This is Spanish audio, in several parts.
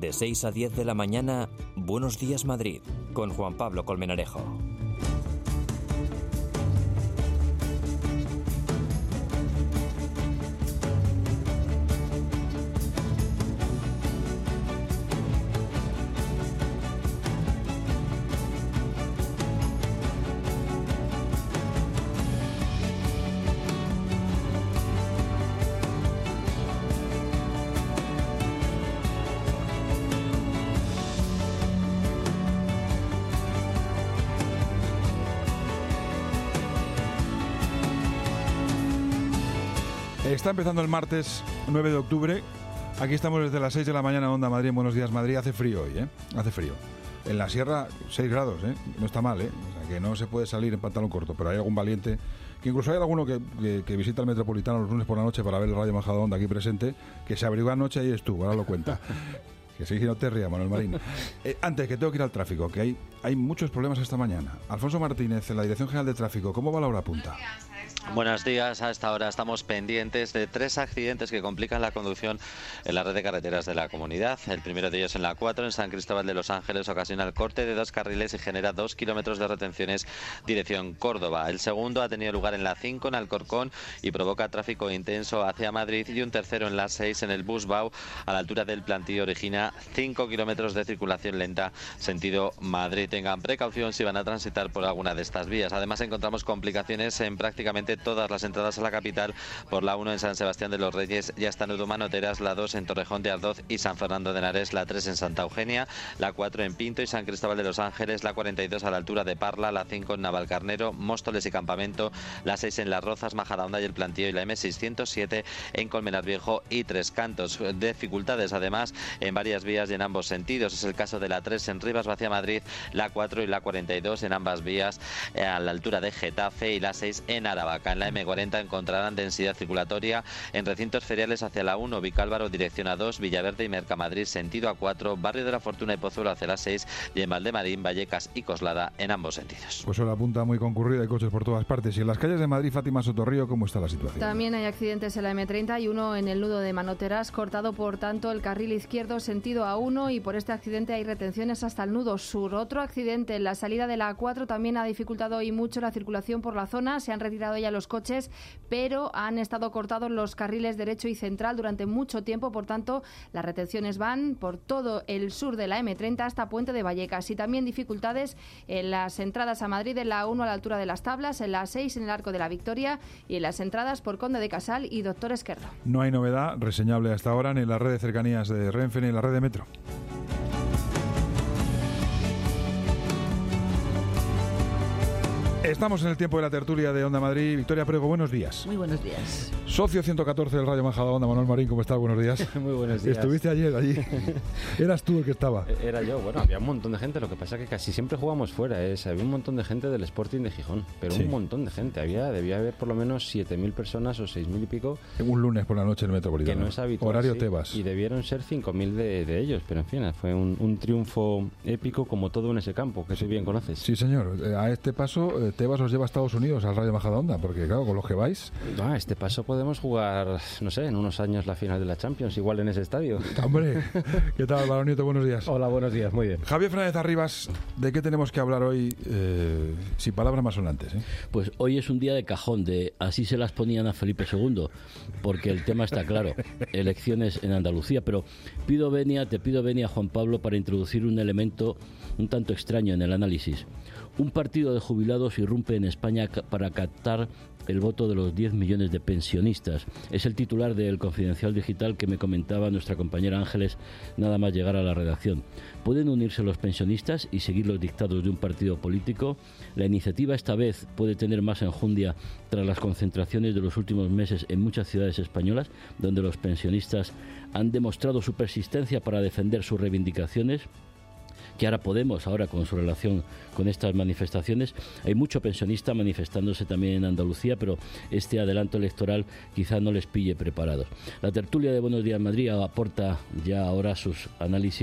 De 6 a 10 de la mañana, Buenos Días Madrid, con Juan Pablo Colmenarejo. Está empezando el martes 9 de octubre. Aquí estamos desde las 6 de la mañana en Onda Madrid, en Buenos Días Madrid. Hace frío hoy, hace frío. En la sierra 6 grados, no está mal, O sea, que no se puede salir en pantalón corto, pero hay algún valiente, que incluso hay alguno que visita el Metropolitano los lunes por la noche para ver el Radio Majadahonda aquí presente, que se abrigó anoche y es tú, ahora lo cuenta. Que sí, no te rías, Manuel Marín. Antes, que tengo que ir al tráfico, que hay muchos problemas esta mañana. Alfonso Martínez, en la Dirección General de Tráfico, ¿cómo va la hora punta? Buenos días, a esta hora estamos pendientes de 3 accidentes que complican la conducción en la red de carreteras de la comunidad. El primero de ellos en la 4, en San Cristóbal de los Ángeles, ocasiona el corte de 2 carriles y genera 2 kilómetros de retenciones dirección Córdoba. El segundo ha tenido lugar en la 5, en Alcorcón, y provoca tráfico intenso hacia Madrid, y un tercero en la 6, en el Busbau, a la altura del plantío, origina 5 kilómetros de circulación lenta sentido Madrid. Tengan precaución si van a transitar por alguna de estas vías. Además, encontramos complicaciones en prácticamente todas las entradas a la capital. Por la 1 en San Sebastián de los Reyes y hasta Nudo Manoteras, la 2 en Torrejón de Ardoz y San Fernando de Henares, la 3 en Santa Eugenia, la 4 en Pinto y San Cristóbal de los Ángeles, la 42 a la altura de Parla, la 5 en Navalcarnero, Móstoles y Campamento, la 6 en Las Rozas, Majadahonda y el Plantío, y la M607 en Colmenar Viejo y Tres Cantos. Dificultades además en varias vías y en ambos sentidos. Es el caso de la 3 en Rivas hacia Madrid, la 4 y la 42 en ambas vías a la altura de Getafe, y la 6 en Aravaca. En la M40 encontrarán densidad circulatoria en recintos feriales hacia la 1, Vicálvaro dirección A2, Villaverde y Mercamadrid sentido A4, Barrio de la Fortuna y Pozuelo hacia la 6, y en Valdemarín, Vallecas y Coslada en ambos sentidos. Pues la punta muy concurrida, hay coches por todas partes. Y en las calles de Madrid, Fátima Sotorrío, ¿cómo está la situación? También hay accidentes en la M30 y uno en el nudo de Manoteras, cortado por tanto el carril izquierdo sentido A1, y por este accidente hay retenciones hasta el nudo sur. Otro accidente en la salida de la A4 también ha dificultado hoy mucho la circulación por la zona. Se han retirado ya los coches, pero han estado cortados los carriles derecho y central durante mucho tiempo. Por tanto, las retenciones van por todo el sur de la M30 hasta Puente de Vallecas, y también dificultades en las entradas a Madrid, en la 1 a la altura de las Tablas, en la 6 en el Arco de la Victoria, y en las entradas por Conde de Casal y Doctor Esquerdo. No hay novedad reseñable hasta ahora ni en la red de cercanías de Renfe ni en la red de metro. Estamos en el tiempo de la tertulia de Onda Madrid. Victoria Prego, buenos días. Muy buenos días. Socio 114 del Radio Majadahonda, Manuel Marín, ¿cómo estás? Buenos días. Muy buenos días. Estuviste ayer allí. Eras tú el que estaba. Era yo. Bueno, había un montón de gente. Lo que pasa es que casi siempre jugamos fuera. Había un montón de gente del Sporting de Gijón. Pero sí, un montón de gente. Debía haber por lo menos 7.000 personas o 6.000 y pico. Un lunes por la noche en el Metropolitano. Que no es habitual. Horario sí, Tebas. Y debieron ser 5.000 de ellos. Pero en fin, fue un triunfo épico, como todo en ese campo, que tú bien conoces. Sí, señor. A este paso, Tebas os lleva a Estados Unidos, al Radio Majadahonda, porque claro, con los que vais... A este paso podemos jugar, no sé, en unos años la final de la Champions, igual en ese estadio. Hombre, ¿qué tal, Álvaro Nieto? Buenos días. Hola, buenos días, muy bien. Javier Fernández Arribas, ¿de qué tenemos que hablar hoy? Sin palabras más sonantes, Pues hoy es un día de cajón, de así se las ponían a Felipe II, porque el tema está claro, elecciones en Andalucía, pero te pido venia, Juan Pablo, para introducir un elemento un tanto extraño en el análisis. Un partido de jubilados irrumpe en España para captar el voto de los 10 millones de pensionistas. Es el titular del Confidencial Digital que me comentaba nuestra compañera Ángeles nada más llegar a la redacción. ¿Pueden unirse los pensionistas y seguir los dictados de un partido político? La iniciativa esta vez puede tener más enjundia tras las concentraciones de los últimos meses en muchas ciudades españolas, donde los pensionistas han demostrado su persistencia para defender sus reivindicaciones, que ahora Podemos, con su relación con estas manifestaciones. Hay mucho pensionista manifestándose también en Andalucía, pero este adelanto electoral quizá no les pille preparados. La tertulia de Buenos Días Madrid aporta ya ahora sus análisis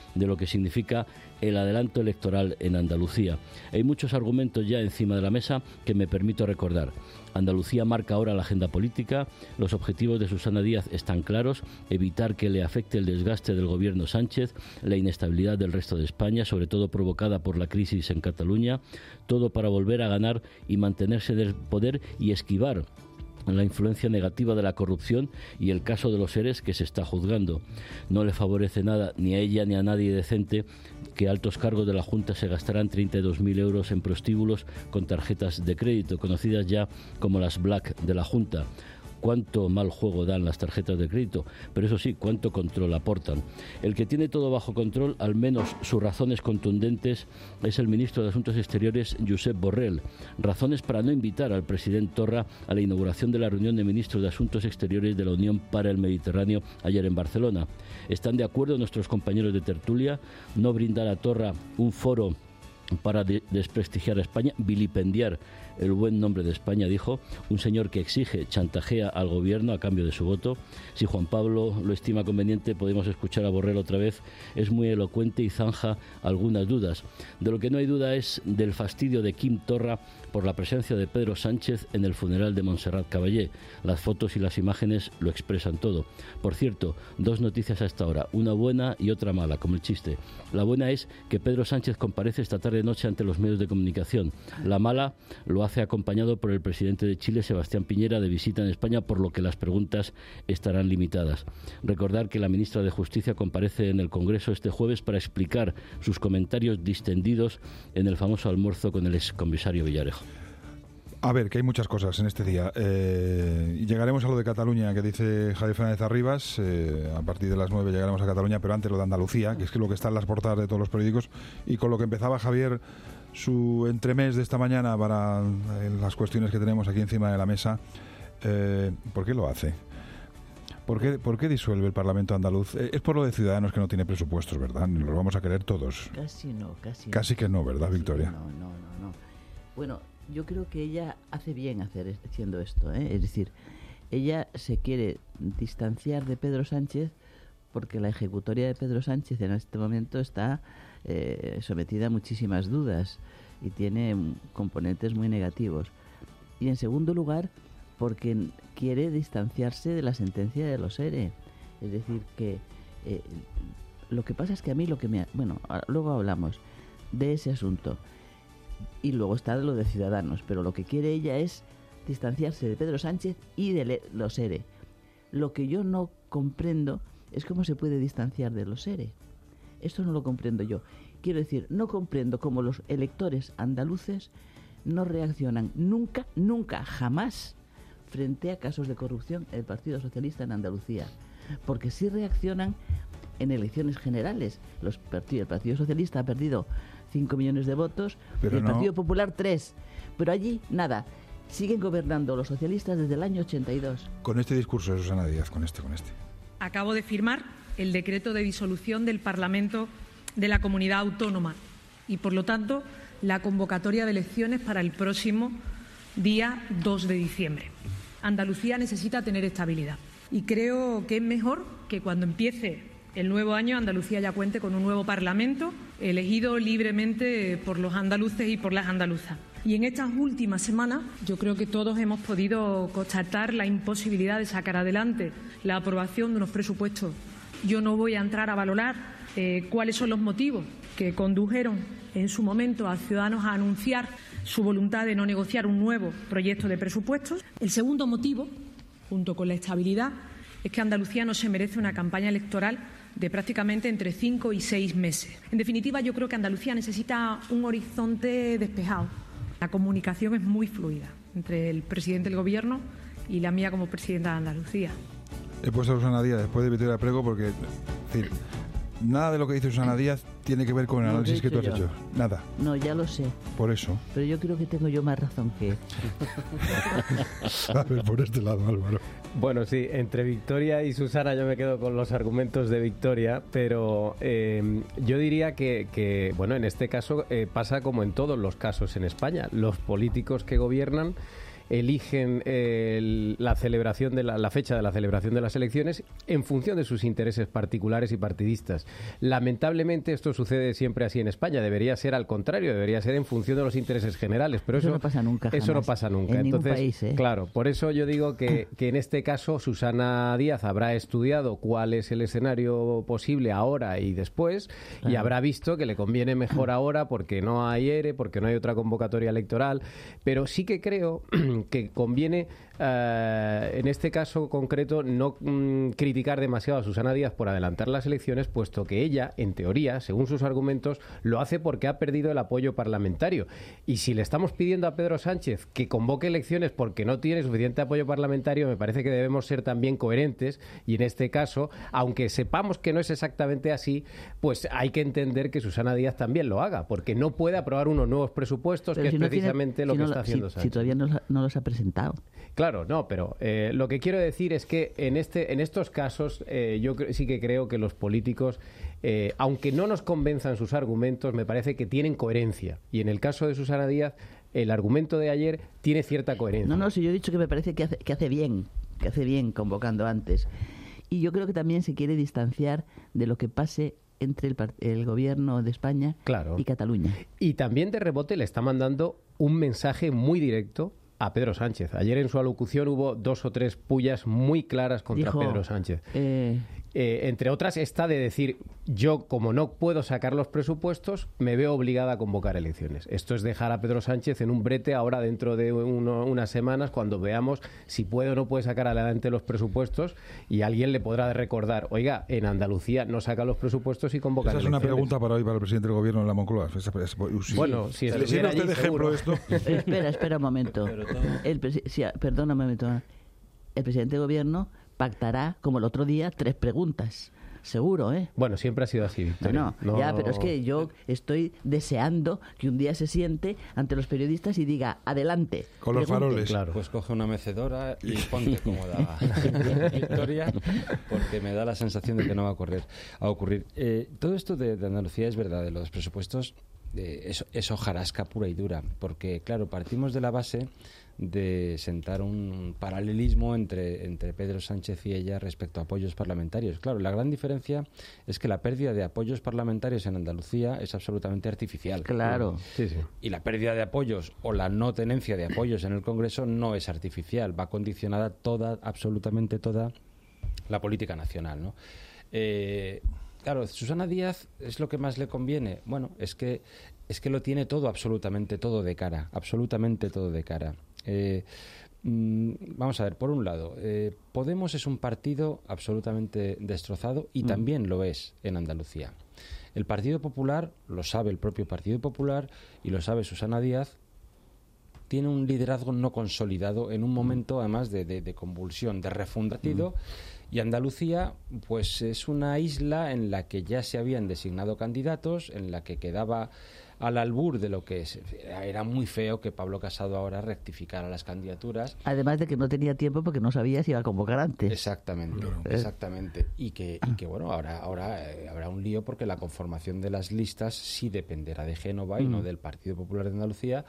de lo que significa el adelanto electoral en Andalucía. Hay muchos argumentos ya encima de la mesa que me permito recordar. Andalucía marca ahora la agenda política, los objetivos de Susana Díaz están claros: evitar que le afecte el desgaste del gobierno Sánchez, la inestabilidad del resto de España, sobre todo provocada por la crisis en Cataluña, todo para volver a ganar y mantenerse en el poder y esquivar la influencia negativa de la corrupción y el caso de los ERES que se está juzgando. No le favorece nada ni a ella ni a nadie decente que altos cargos de la Junta se gastarán 32.000 euros en prostíbulos con tarjetas de crédito, conocidas ya como las Black de la Junta. Cuánto mal juego dan las tarjetas de crédito, pero eso sí, cuánto control aportan. El que tiene todo bajo control, al menos sus razones contundentes, es el ministro de Asuntos Exteriores, Josep Borrell. Razones para no invitar al presidente Torra a la inauguración de la reunión de ministros de Asuntos Exteriores de la Unión para el Mediterráneo ayer en Barcelona. ¿Están de acuerdo nuestros compañeros de tertulia? ¿No brindar a Torra un foro para desprestigiar a España, vilipendiar el buen nombre de España, dijo, un señor que exige, chantajea al gobierno a cambio de su voto? Si Juan Pablo lo estima conveniente, podemos escuchar a Borrell otra vez. Es muy elocuente y zanja algunas dudas. De lo que no hay duda es del fastidio de Quim Torra por la presencia de Pedro Sánchez en el funeral de Montserrat Caballé. Las fotos y las imágenes lo expresan todo. Por cierto, dos noticias a esta hora, una buena y otra mala, como el chiste. La buena es que Pedro Sánchez comparece esta tarde-noche ante los medios de comunicación. La mala lo hace acompañado por el presidente de Chile, Sebastián Piñera, de visita en España, por lo que las preguntas estarán limitadas. Recordar que la ministra de Justicia comparece en el Congreso este jueves para explicar sus comentarios distendidos en el famoso almuerzo con el excomisario Villarejo. A ver, que hay muchas cosas en este día. Llegaremos a lo de Cataluña, que dice Javier Fernández Arribas. A partir de las 9 llegaremos a Cataluña, pero antes lo de Andalucía, que es lo que está en las portadas de todos los periódicos. Y con lo que empezaba Javier su entremés de esta mañana para las cuestiones que tenemos aquí encima de la mesa. ¿Por qué lo hace? ¿Por qué disuelve el Parlamento andaluz? Es por lo de Ciudadanos, que no tiene presupuestos, ¿verdad? Los vamos a querer todos. Casi no. Casi que no, ¿verdad, Victoria? No. Bueno, yo creo que ella hace bien haciendo esto, ¿eh? Es decir, ella se quiere distanciar de Pedro Sánchez porque la ejecutoria de Pedro Sánchez en este momento está sometida a muchísimas dudas y tiene componentes muy negativos. Y en segundo lugar, porque quiere distanciarse de la sentencia de los ERE. Es decir, que lo que pasa es que a mí luego hablamos de ese asunto. Y luego está lo de Ciudadanos, pero lo que quiere ella es distanciarse de Pedro Sánchez y de los ERE. Lo que yo no comprendo es cómo se puede distanciar de los ERE. Esto no lo comprendo yo. Quiero decir, no comprendo cómo los electores andaluces no reaccionan nunca, jamás frente a casos de corrupción del Partido Socialista en Andalucía. Porque sí reaccionan en elecciones generales. El Partido Socialista ha perdido 5 millones de votos, pero el Partido Popular 3. Pero allí, nada. Siguen gobernando los socialistas desde el año 82. Con este discurso de Susana Díaz, con este. Acabo de firmar el decreto de disolución del Parlamento de la Comunidad Autónoma y, por lo tanto, la convocatoria de elecciones para el próximo día 2 de diciembre. Andalucía necesita tener estabilidad y creo que es mejor que cuando empiece el nuevo año Andalucía ya cuente con un nuevo Parlamento elegido libremente por los andaluces y por las andaluzas. Y en estas últimas semanas yo creo que todos hemos podido constatar la imposibilidad de sacar adelante la aprobación de unos presupuestos. Yo no voy a entrar a valorar cuáles son los motivos que condujeron en su momento a Ciudadanos a anunciar su voluntad de no negociar un nuevo proyecto de presupuestos. El segundo motivo, junto con la estabilidad, es que Andalucía no se merece una campaña electoral de prácticamente entre 5 y 6 meses. En definitiva, yo creo que Andalucía necesita un horizonte despejado. La comunicación es muy fluida entre el presidente del Gobierno y la mía como presidenta de Andalucía. He puesto a Susana Díaz después de Victoria Prego porque, es decir, nada de lo que dice Susana Díaz tiene que ver con el análisis que tú has hecho. Nada. No, ya lo sé. Por eso. Pero yo creo que tengo yo más razón que... A ver, por este lado, Álvaro. Bueno, sí, entre Victoria y Susana yo me quedo con los argumentos de Victoria, pero yo diría que, en este caso pasa como en todos los casos en España. Los políticos que gobiernan eligen la celebración de la fecha de la celebración de las elecciones en función de sus intereses particulares y partidistas. Lamentablemente esto sucede siempre así en España. Debería ser al contrario, debería ser en función de los intereses generales, pero eso no pasa nunca. Eso no pasa nunca. En Entonces, ningún país, ¿eh? Claro, por eso yo digo que en este caso Susana Díaz habrá estudiado cuál es el escenario posible ahora y después, y habrá visto que le conviene mejor ahora porque no hay ERE, porque no hay otra convocatoria electoral, pero sí que creo que conviene en este caso concreto no criticar demasiado a Susana Díaz por adelantar las elecciones, puesto que ella, en teoría, según sus argumentos, lo hace porque ha perdido el apoyo parlamentario. Y si le estamos pidiendo a Pedro Sánchez que convoque elecciones porque no tiene suficiente apoyo parlamentario, me parece que debemos ser también coherentes, y en este caso, aunque sepamos que no es exactamente así, pues hay que entender que Susana Díaz también lo haga, porque no puede aprobar unos nuevos presupuestos, pero que si es precisamente lo que está haciendo Sánchez. Si todavía no los ha presentado. Claro, no, pero lo que quiero decir es que en estos casos yo sí que creo que los políticos, aunque no nos convenzan sus argumentos, me parece que tienen coherencia. Y en el caso de Susana Díaz, el argumento de ayer tiene cierta coherencia. No, si yo he dicho que me parece que hace bien convocando antes. Y yo creo que también se quiere distanciar de lo que pase entre el gobierno de España y Cataluña. Y también de rebote le está mandando un mensaje muy directo a Pedro Sánchez. Ayer en su alocución hubo 2 o 3 pullas muy claras contra Pedro Sánchez. Entre otras, esta de decir, yo como no puedo sacar los presupuestos, me veo obligada a convocar elecciones. Esto es dejar a Pedro Sánchez en un brete ahora dentro de unas semanas, cuando veamos si puede o no puede sacar adelante los presupuestos, y alguien le podrá recordar, oiga, en Andalucía no saca los presupuestos y convoca elecciones. Esa es una pregunta para hoy para el presidente del gobierno en la Moncloa. Bueno, si ¿le sirve usted de ejemplo esto? Espera un momento. Perdóname un momento. El presidente del gobierno pactará, como el otro día, 3 preguntas. Seguro, ¿eh? Bueno, siempre ha sido así, Victoria. Ya, pero es que yo estoy deseando que un día se siente ante los periodistas y diga, adelante. Con los faroles. Claro. Pues coge una mecedora y ponte cómoda, Victoria, porque me da la sensación de que no va a ocurrir. Todo esto de Andalucía es verdad, de los presupuestos, es hojarasca pura y dura, porque, claro, partimos de la base de sentar un paralelismo entre Pedro Sánchez y ella respecto a apoyos parlamentarios. Claro, la gran diferencia es que la pérdida de apoyos parlamentarios en Andalucía es absolutamente artificial. Claro. Sí. Y la pérdida de apoyos o la no tenencia de apoyos en el Congreso no es artificial, va condicionada absolutamente toda la política nacional, ¿no? Claro, Susana Díaz es lo que más le conviene. Bueno, es que lo tiene todo, absolutamente todo de cara. Vamos a ver, por un lado, Podemos es un partido absolutamente destrozado y también lo es en Andalucía. El Partido Popular, lo sabe el propio Partido Popular y lo sabe Susana Díaz, tiene un liderazgo no consolidado en un momento además de convulsión, de refundación. Y Andalucía, pues es una isla en la que ya se habían designado candidatos, en la que quedaba al albur de lo que era muy feo que Pablo Casado ahora rectificara las candidaturas. Además de que no tenía tiempo porque no sabía si iba a convocar antes. Exactamente. Y que bueno, ahora habrá un lío porque la conformación de las listas sí dependerá de Génova y no del Partido Popular de Andalucía.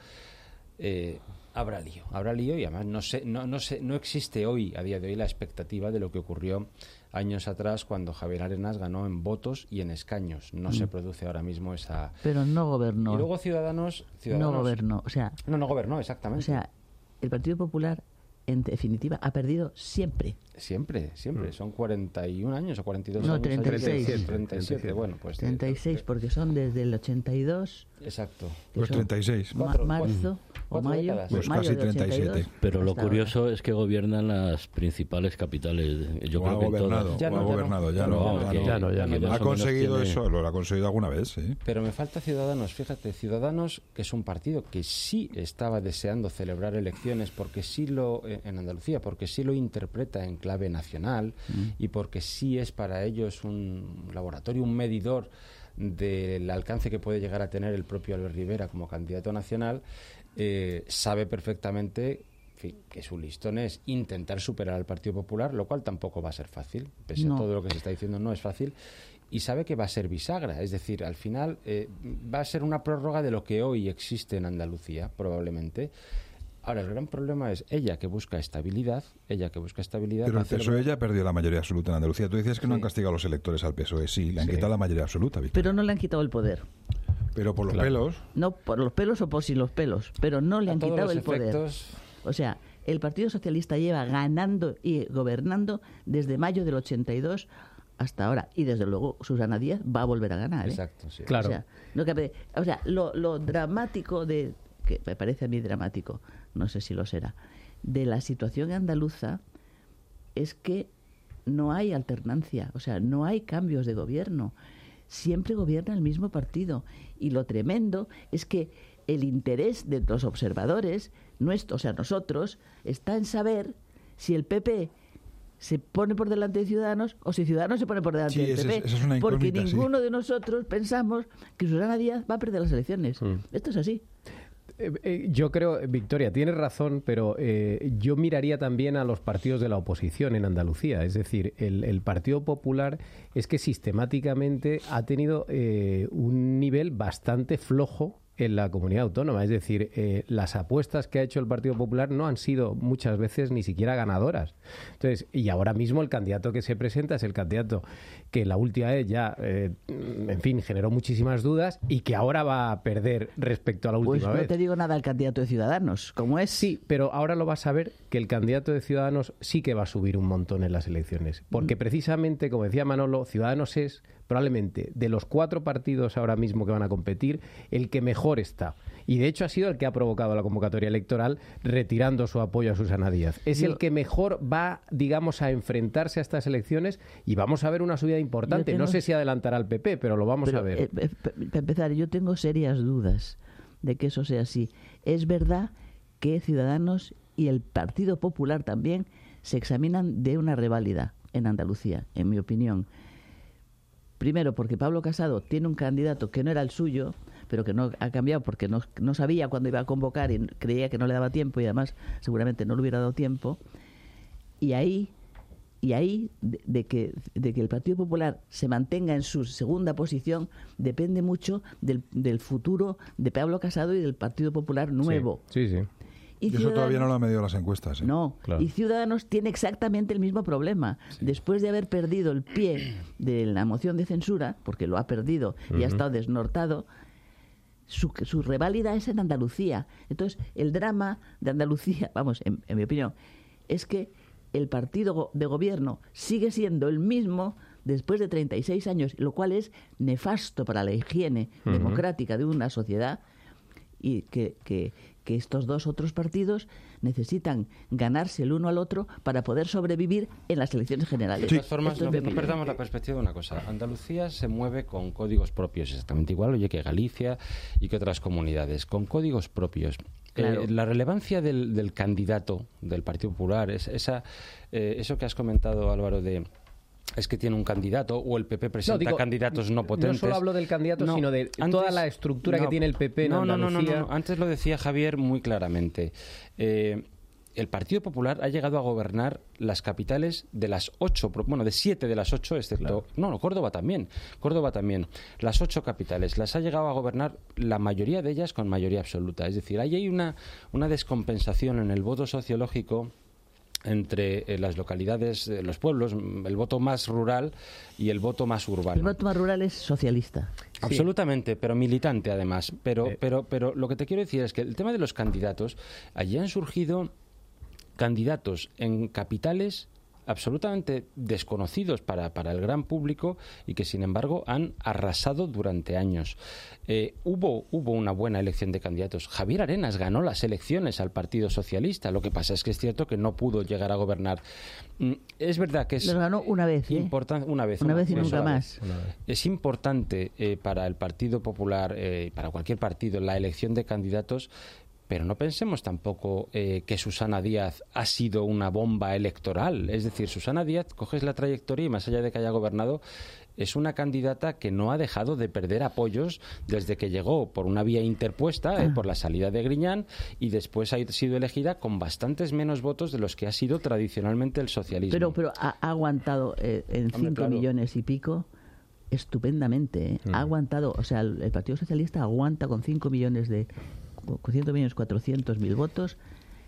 Habrá lío y además no existe hoy, a día de hoy, la expectativa de lo que ocurrió años atrás cuando Javier Arenas ganó en votos y en escaños. No se produce ahora mismo esa... Pero no gobernó. Y luego Ciudadanos no gobernó, o sea... No gobernó, exactamente. O sea, el Partido Popular, en definitiva, ha perdido siempre. Siempre. Son 41 años o 42 años. No, 36. 37. Bueno, pues... 36, porque son desde el 82... Exacto. Pues 36. Marzo o mayo. Pues casi 37. Pero lo curioso es que gobiernan las principales capitales. Yo creo que gobernado, ya no. Ha conseguido eso, lo ha conseguido alguna vez, sí. Pero me falta Ciudadanos. Fíjate, Ciudadanos, que es un partido que sí estaba deseando celebrar elecciones porque sí en Andalucía, porque sí lo interpreta en clave nacional y porque sí es para ellos un laboratorio, un medidor del alcance que puede llegar a tener el propio Albert Rivera como candidato nacional, sabe perfectamente que su listón es intentar superar al Partido Popular, lo cual tampoco va a ser fácil, pese a todo lo que se está diciendo, no es fácil, y sabe que va a ser bisagra, es decir, al final va a ser una prórroga de lo que hoy existe en Andalucía, probablemente, Ahora, el gran problema es ella que busca estabilidad. Pero el PSOE ya perdió la mayoría absoluta en Andalucía. Tú decías que no han castigado a los electores al PSOE. Sí, le han quitado la mayoría absoluta, Victoria. Pero no le han quitado el poder. Pero por los pelos. No por los pelos o por sin los pelos, pero no le han quitado el poder. O sea, el Partido Socialista lleva ganando y gobernando desde mayo del 82 hasta ahora. Y desde luego Susana Díaz va a volver a ganar. Exacto, sí. Claro. O sea, lo dramático que me parece a mí dramático, no sé si lo será, de la situación andaluza es que no hay alternancia, o sea, no hay cambios de gobierno. Siempre gobierna el mismo partido. Y lo tremendo es que el interés de los observadores, o sea, nosotros, está en saber si el PP se pone por delante de Ciudadanos o si Ciudadanos se pone por delante del PP. Esa es una porque ninguno de nosotros pensamos que Susana Díaz va a perder las elecciones. Esto es así. Yo creo, Victoria, tienes razón, pero yo miraría también a los partidos de la oposición en Andalucía. Es decir, el Partido Popular es que sistemáticamente ha tenido un nivel bastante flojo en la comunidad autónoma. Es decir, las apuestas que ha hecho el Partido Popular no han sido muchas veces ni siquiera ganadoras. Entonces, y ahora mismo el candidato que se presenta es el candidato que la última vez ya, en fin, generó muchísimas dudas y que ahora va a perder respecto a la última vez. Pues no te digo nada al candidato de Ciudadanos, ¿cómo es? Sí, pero ahora lo vas a ver que el candidato de Ciudadanos sí que va a subir un montón en las elecciones. Porque precisamente, como decía Manolo, Ciudadanos es probablemente de los 4 partidos ahora mismo que van a competir, el que mejor está. Y de hecho ha sido el que ha provocado la convocatoria electoral retirando su apoyo a Susana Díaz. Es el que mejor va, digamos, a enfrentarse a estas elecciones y vamos a ver una subida importante. No sé si adelantará al PP, pero lo vamos a ver. Para empezar, yo tengo serias dudas de que eso sea así. Es verdad que Ciudadanos y el Partido Popular también se examinan de una reválida en Andalucía, en mi opinión. Primero, porque Pablo Casado tiene un candidato que no era el suyo, pero que no ha cambiado porque no sabía cuándo iba a convocar y creía que no le daba tiempo y además seguramente no le hubiera dado tiempo. Y ahí de que el Partido Popular se mantenga en su segunda posición depende mucho del futuro de Pablo Casado y del Partido Popular nuevo. Sí. Y eso todavía no lo han medido las encuestas. No, claro. Y Ciudadanos tiene exactamente el mismo problema. Sí. Después de haber perdido el pie de la moción de censura, porque lo ha perdido y ha estado desnortado, su reválida es en Andalucía. Entonces, el drama de Andalucía, vamos, en mi opinión, es que el partido de gobierno sigue siendo el mismo después de 36 años, lo cual es nefasto para la higiene democrática de una sociedad, y que estos dos otros partidos necesitan ganarse el uno al otro para poder sobrevivir en las elecciones generales. De todas formas, no perdamos la perspectiva de una cosa. Andalucía se mueve con códigos propios, exactamente igual que Galicia y que otras comunidades, con códigos propios. Claro. La relevancia del candidato del Partido Popular, eso que has comentado, Álvaro, es que tiene un candidato o el PP presenta candidatos no potentes. No solo hablo del candidato, sino de toda la estructura que tiene el PP en Andalucía. No. Antes lo decía Javier muy claramente. El Partido Popular ha llegado a gobernar las capitales de las 8, de 7 de las 8, excepto... Claro. Córdoba también. Las 8 capitales. Las ha llegado a gobernar la mayoría de ellas con mayoría absoluta. Es decir, ahí hay una descompensación en el voto sociológico entre las localidades, los pueblos, el voto más rural y el voto más urbano. El voto más rural es socialista. Absolutamente, pero militante además. Pero lo que te quiero decir es que el tema de los candidatos, allí han surgido candidatos en capitales absolutamente desconocidos para el gran público y que sin embargo han arrasado durante años. Hubo una buena elección de candidatos. Javier Arenas ganó las elecciones al Partido Socialista. Lo que pasa es que es cierto que no pudo llegar a gobernar. Es verdad que es... Lo ganó una vez, una vez y nunca más. Es importante para el Partido Popular, para cualquier partido, la elección de candidatos. Pero no pensemos tampoco que Susana Díaz ha sido una bomba electoral. Es decir, Susana Díaz, coges la trayectoria y más allá de que haya gobernado, es una candidata que no ha dejado de perder apoyos desde que llegó por una vía interpuesta, por la salida de Griñán, y después ha sido elegida con bastantes menos votos de los que ha sido tradicionalmente el socialismo. Pero ha aguantado en 5 millones y pico estupendamente. Ha aguantado, o sea, el Partido Socialista aguanta con 5 millones 400.000 votos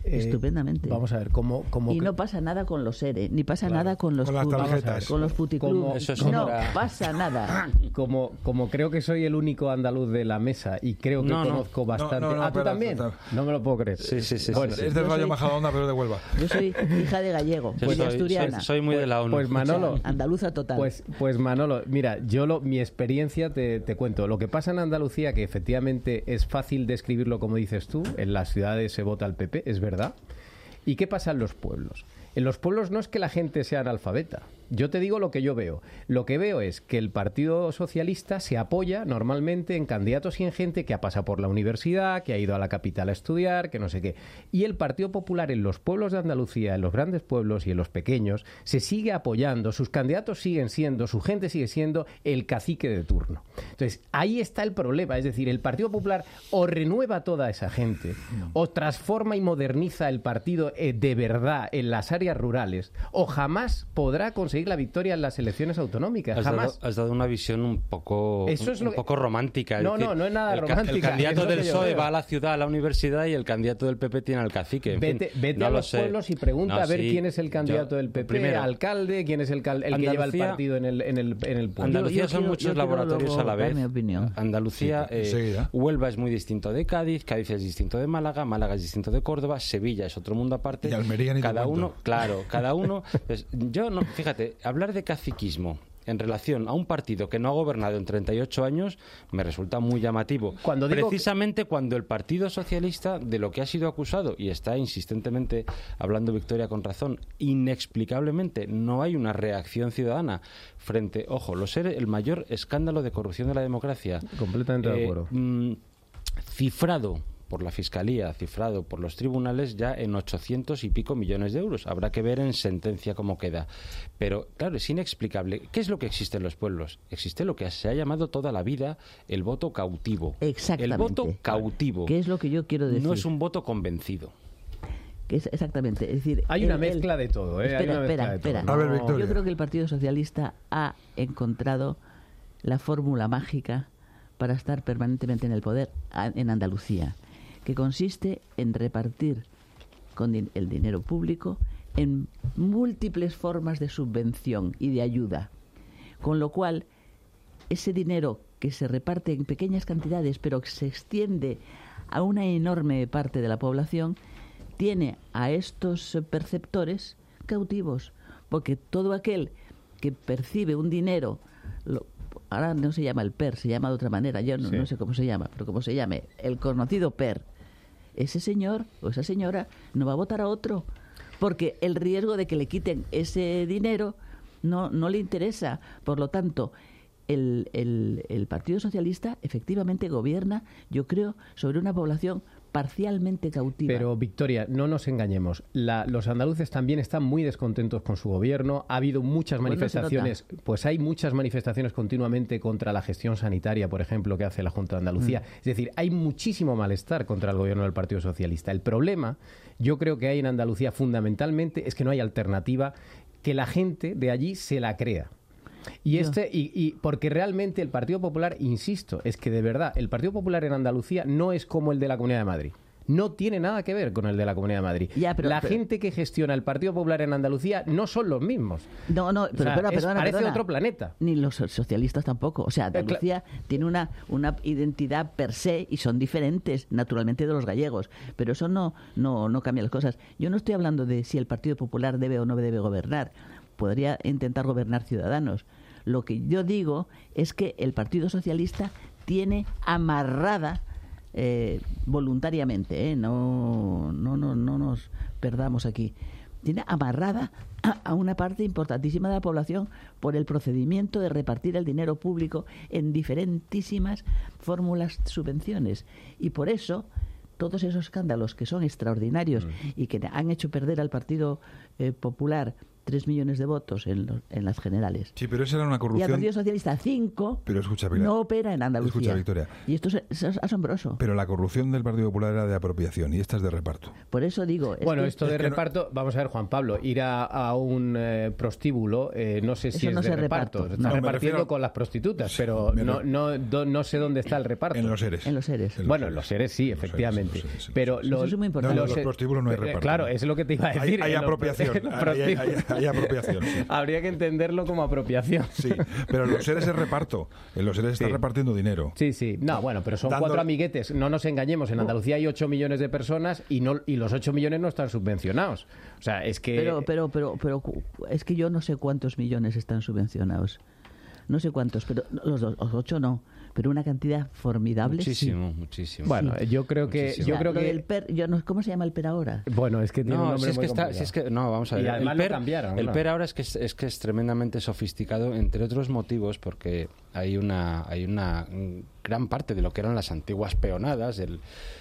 Estupendamente. Vamos a ver, como y no pasa nada con los ERE, ni pasa nada con los las tarjetas. con los puticlubs. No pasa nada. Como creo que soy el único andaluz de la mesa y creo que conozco bastante. ¿Tú también? No me lo puedo creer. Sí. Bueno, es del Rayo Majadahonda, pero de Huelva. Yo soy hija de gallego, pues de asturiana. Soy muy de la ONU. Pues Manolo, andaluza total. Pues Manolo, mira, mi experiencia te cuento. Lo que pasa en Andalucía, que efectivamente es fácil describirlo como dices tú, en las ciudades se vota al PP, es verdad. ¿Y qué pasa en los pueblos? En los pueblos no es que la gente sea analfabeta. Yo te digo lo que yo veo. Lo que veo es que el Partido Socialista se apoya normalmente en candidatos y en gente que ha pasado por la universidad, que ha ido a la capital a estudiar, que no sé qué. Y el Partido Popular en los pueblos de Andalucía, en los grandes pueblos y en los pequeños, se sigue apoyando. Sus candidatos siguen siendo, su gente sigue siendo el cacique de turno. Entonces, ahí está el problema. Es decir, el Partido Popular o renueva a toda esa gente, o transforma y moderniza el partido de verdad en las áreas rurales, o jamás podrá conseguir la victoria en las elecciones autonómicas. Has dado una visión un poco romántica. No es nada romántica. El candidato del PSOE va a la ciudad, a la universidad, y el candidato del PP tiene al cacique. Vete a los pueblos y pregunta a ver quién es el candidato del PP, primero, alcalde, quién es el que lleva el partido en el pueblo. Andalucía son muchos laboratorios a la vez. Andalucía, Huelva es muy distinto de Cádiz, Cádiz es distinto de Málaga, Málaga es distinto de Córdoba, Sevilla es otro mundo aparte. Y Almería ni cada uno, pues, fíjate, hablar de caciquismo en relación a un partido que no ha gobernado en 38 años me resulta muy llamativo. Precisamente cuando el Partido Socialista, de lo que ha sido acusado, y está insistentemente hablando Victoria con razón, inexplicablemente no hay una reacción ciudadana frente, el mayor escándalo de corrupción de la democracia. Completamente de acuerdo. Cifrado por la Fiscalía, cifrado por los tribunales ya en 800 y pico millones de euros. Habrá que ver en sentencia cómo queda. Pero, claro, es inexplicable. ¿Qué es lo que existe en los pueblos? Existe lo que se ha llamado toda la vida el voto cautivo. Exactamente. El voto cautivo. ¿Qué es lo que yo quiero decir? No es un voto convencido. Exactamente. Es decir, hay una mezcla de todo. Espera. A ver, Victoria. Yo creo que el Partido Socialista ha encontrado la fórmula mágica para estar permanentemente en el poder en Andalucía, que consiste en repartir con el dinero público en múltiples formas de subvención y de ayuda, con lo cual ese dinero que se reparte en pequeñas cantidades pero que se extiende a una enorme parte de la población tiene a estos perceptores cautivos, porque todo aquel que percibe un dinero, ahora no se llama el PER, se llama de otra manera, yo no sé cómo se llama, pero como se llame, el conocido PER, ese señor o esa señora no va a votar a otro, porque el riesgo de que le quiten ese dinero no le interesa. Por lo tanto, el Partido Socialista efectivamente gobierna, yo creo, sobre una población parcialmente cautiva. Pero, Victoria, no nos engañemos. Los andaluces también están muy descontentos con su gobierno. Ha habido muchas manifestaciones. Pues hay muchas manifestaciones continuamente contra la gestión sanitaria, por ejemplo, que hace la Junta de Andalucía. Es decir, hay muchísimo malestar contra el gobierno del Partido Socialista. El problema, yo creo que hay en Andalucía fundamentalmente, es que no hay alternativa, que la gente de allí se la crea. Y porque realmente el Partido Popular, insisto, es que de verdad el Partido Popular en Andalucía no es como el de la Comunidad de Madrid. No tiene nada que ver con el de la Comunidad de Madrid. La gente que gestiona el Partido Popular en Andalucía no son los mismos. Parece otro planeta. Ni los socialistas tampoco. O sea, Andalucía tiene una identidad per se y son diferentes, naturalmente, de los gallegos. Pero eso no cambia las cosas. Yo no estoy hablando de si el Partido Popular debe o no debe gobernar. Podría intentar gobernar Ciudadanos. Lo que yo digo es que el Partido Socialista tiene amarrada voluntariamente, no nos perdamos aquí, tiene amarrada a una parte importantísima de la población por el procedimiento de repartir el dinero público en diferentísimas fórmulas de subvenciones, y por eso todos esos escándalos que son extraordinarios y que han hecho perder al Partido Popular 3 millones de votos en las generales. Sí, pero esa era una Y corrupción. el Partido Socialista 5 Pero escucha, Pilar, no opera en Andalucía. Escucha, Victoria. Y esto es asombroso. Pero la corrupción del Partido Popular era de apropiación y esta es de reparto. Por eso digo... Bueno, que esto de reparto, vamos a ver, Juan Pablo, ir a un prostíbulo, no sé si Eso no es de se reparto. reparte. Está No, me repartiendo refiero- con las prostitutas, pero no sé dónde está el reparto. En los seres. En los seres. Bueno, en los seres sí, efectivamente. en los seres. Pero Eso es muy importante. No, en los prostíbulos no hay reparto. Claro, es lo que te iba a decir. Hay en los apropiación. prostíbulos. Hay apropiación. Sí. Habría que entenderlo como apropiación. Sí, pero en los seres es reparto. En los seres está Sí. repartiendo dinero. Sí, sí. No, bueno, pero son Dando- 4 amiguetes. No nos engañemos. En Andalucía hay 8 millones de personas y los 8 millones no están subvencionados. O sea, es que... Pero es que yo no sé cuántos millones están subvencionados. No sé cuántos, pero los 8 no. Pero una cantidad formidable. Muchísimo, sí. muchísimo. Bueno, yo creo que... Muchísimo. Yo creo Lo que... del PER, ¿cómo se llama el PER ahora? Bueno, es que tiene un No, nombre si es muy que está, complicado. si es que no, vamos a ver. Y además el lo PER, cambiaron, el claro. PER ahora es que es tremendamente sofisticado, entre otros motivos, porque hay una gran parte de lo que eran las antiguas peonadas, Sí,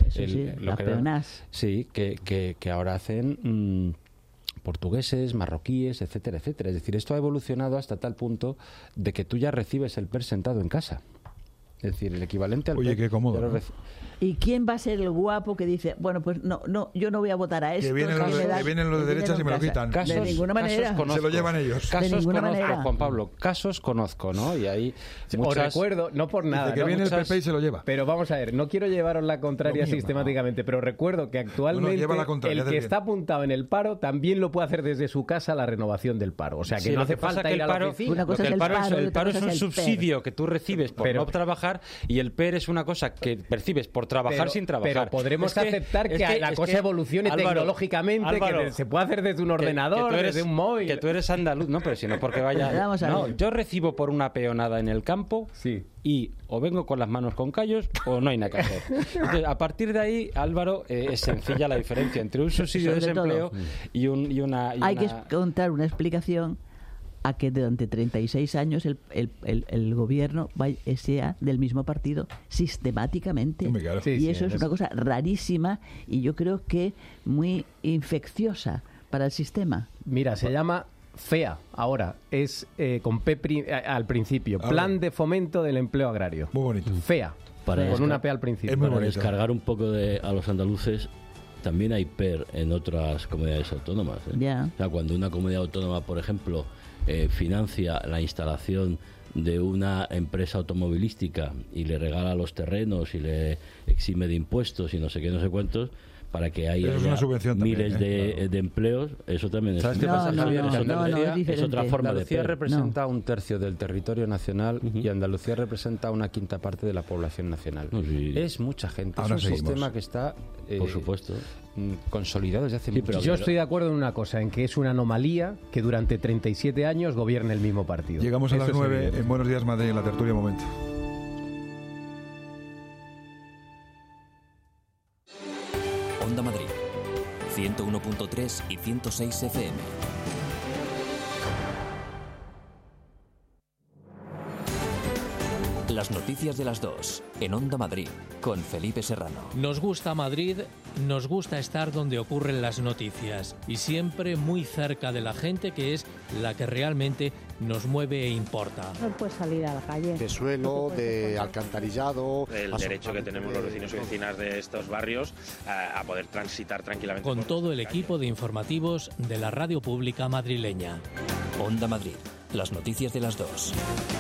lo las que eran- peonas. sí, que ahora hacen portugueses, marroquíes, etcétera, etcétera. Es decir, esto ha evolucionado hasta tal punto de que tú ya recibes el PER sentado en casa. Es decir, el equivalente al Oye, PER, qué cómodo, ya lo ¿no? ¿Y quién va a ser el guapo que dice, bueno, pues no, yo no voy a votar a esto? Que vienen me dan que vienen los de el derechas y me lo dinero en quitan. casa"? De ninguna manera. conozco. Se lo llevan ellos. Casos De ninguna conozco, manera. Juan Pablo, casos conozco, ¿no? Y ahí Os muchas... recuerdo, no por nada, Dice que ¿no? viene Muchas- el PP y se lo lleva. Pero vamos a ver, no quiero llevaros la contraria Lo mío, sistemáticamente, pero recuerdo que actualmente lleva la contraria, el haces que bien. está apuntado en el paro también lo puede hacer desde su casa la renovación del paro. O sea, que Sí, no lo hace pasa falta que ir el a la paro, oficina. Una cosa lo que es el paro y el otra paro es cosa un es el PER. subsidio que tú recibes por Pero- no trabajar y el PER es una cosa que percibes por trabajar Pero- sin trabajar. Pero podremos aceptar que la cosa evolucione tecnológicamente, Álvaro, que se puede hacer desde un ordenador, tú eres- desde un móvil. Que tú eres andaluz, no, pero si no porque vaya... Vamos a No, ver. yo recibo por una peonada en el campo Sí. y o vengo con las manos con callos o no hay nada que hacer. Entonces, a partir de ahí, Álvaro, es sencilla la diferencia entre un subsidio de Sobre todo. desempleo y una... Hay que contar una explicación a que durante 36 años el gobierno sea del mismo partido sistemáticamente. Hombre, claro. Sí, y sí, eso es es- una cosa rarísima y yo creo que muy infecciosa para el sistema. Mira, se llama FEA ahora, es con al principio, Ahora. Plan de Fomento del Empleo Agrario. Muy bonito. FEA, Para con desca- una P al principio. Es muy Para bonito. descargar un poco a los andaluces, también hay PER en otras comunidades autónomas. ¿eh? Ya. O sea, cuando una comunidad autónoma, por ejemplo, financia la instalación de una empresa automovilística y le regala los terrenos y le exime de impuestos y no sé qué, no sé cuántos, para que haya Eso es una subvención también, miles claro. de empleos, eso también es... ¿Sabes qué No, pasa, no, Javier? no, Que no, no, Andalucía es diferente. es otra forma de Andalucía PER. representa un tercio del territorio nacional y Andalucía representa una quinta parte de la población nacional. No, sí. Es mucha gente, Ahora es un seguimos. sistema que está Por supuesto. Consolidado desde hace Sí, mucho pero- Yo estoy de acuerdo en una cosa, en que es una anomalía que durante 37 años gobierne el mismo partido. Llegamos a Eso las es 9 evidente. en Buenos Días Madrid en la tertulia momento. Onda Madrid, 101.3 y 106 FM. Las noticias de las 2 en Onda Madrid con Felipe Serrano. Nos gusta Madrid, nos gusta estar donde ocurren las noticias y siempre muy cerca de la gente, que es la que realmente nos mueve e importa. No puedes salir a la calle. De suelo, de alcantarillado. El derecho que tenemos los vecinos y vecinas de estos barrios a poder transitar tranquilamente. Con todo el equipo de informativos de la radio pública madrileña. Onda Madrid, las noticias de las 2.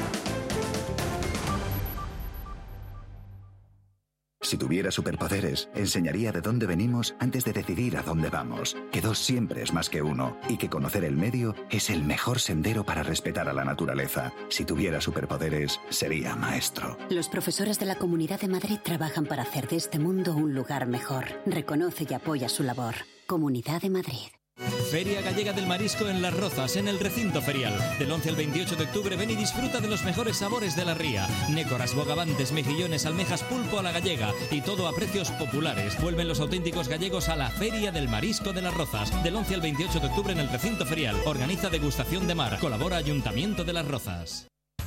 Si tuviera superpoderes, enseñaría de dónde venimos antes de decidir a dónde vamos. Que dos siempre es más que uno y que conocer el medio es el mejor sendero para respetar a la naturaleza. Si tuviera superpoderes, sería maestro. Los profesores de la Comunidad de Madrid trabajan para hacer de este mundo un lugar mejor. Reconoce y apoya su labor. Comunidad de Madrid. Feria Gallega del Marisco en Las Rozas, en el recinto ferial. Del 11 al 28 de octubre ven y disfruta de los mejores sabores de la ría. Nécoras, bogavantes, mejillones, almejas, pulpo a la gallega y todo a precios populares. Vuelven los auténticos gallegos a la Feria del Marisco de Las Rozas. Del 11 al 28 de octubre en el recinto ferial. Organiza Degustación de Mar. Colabora Ayuntamiento de Las Rozas.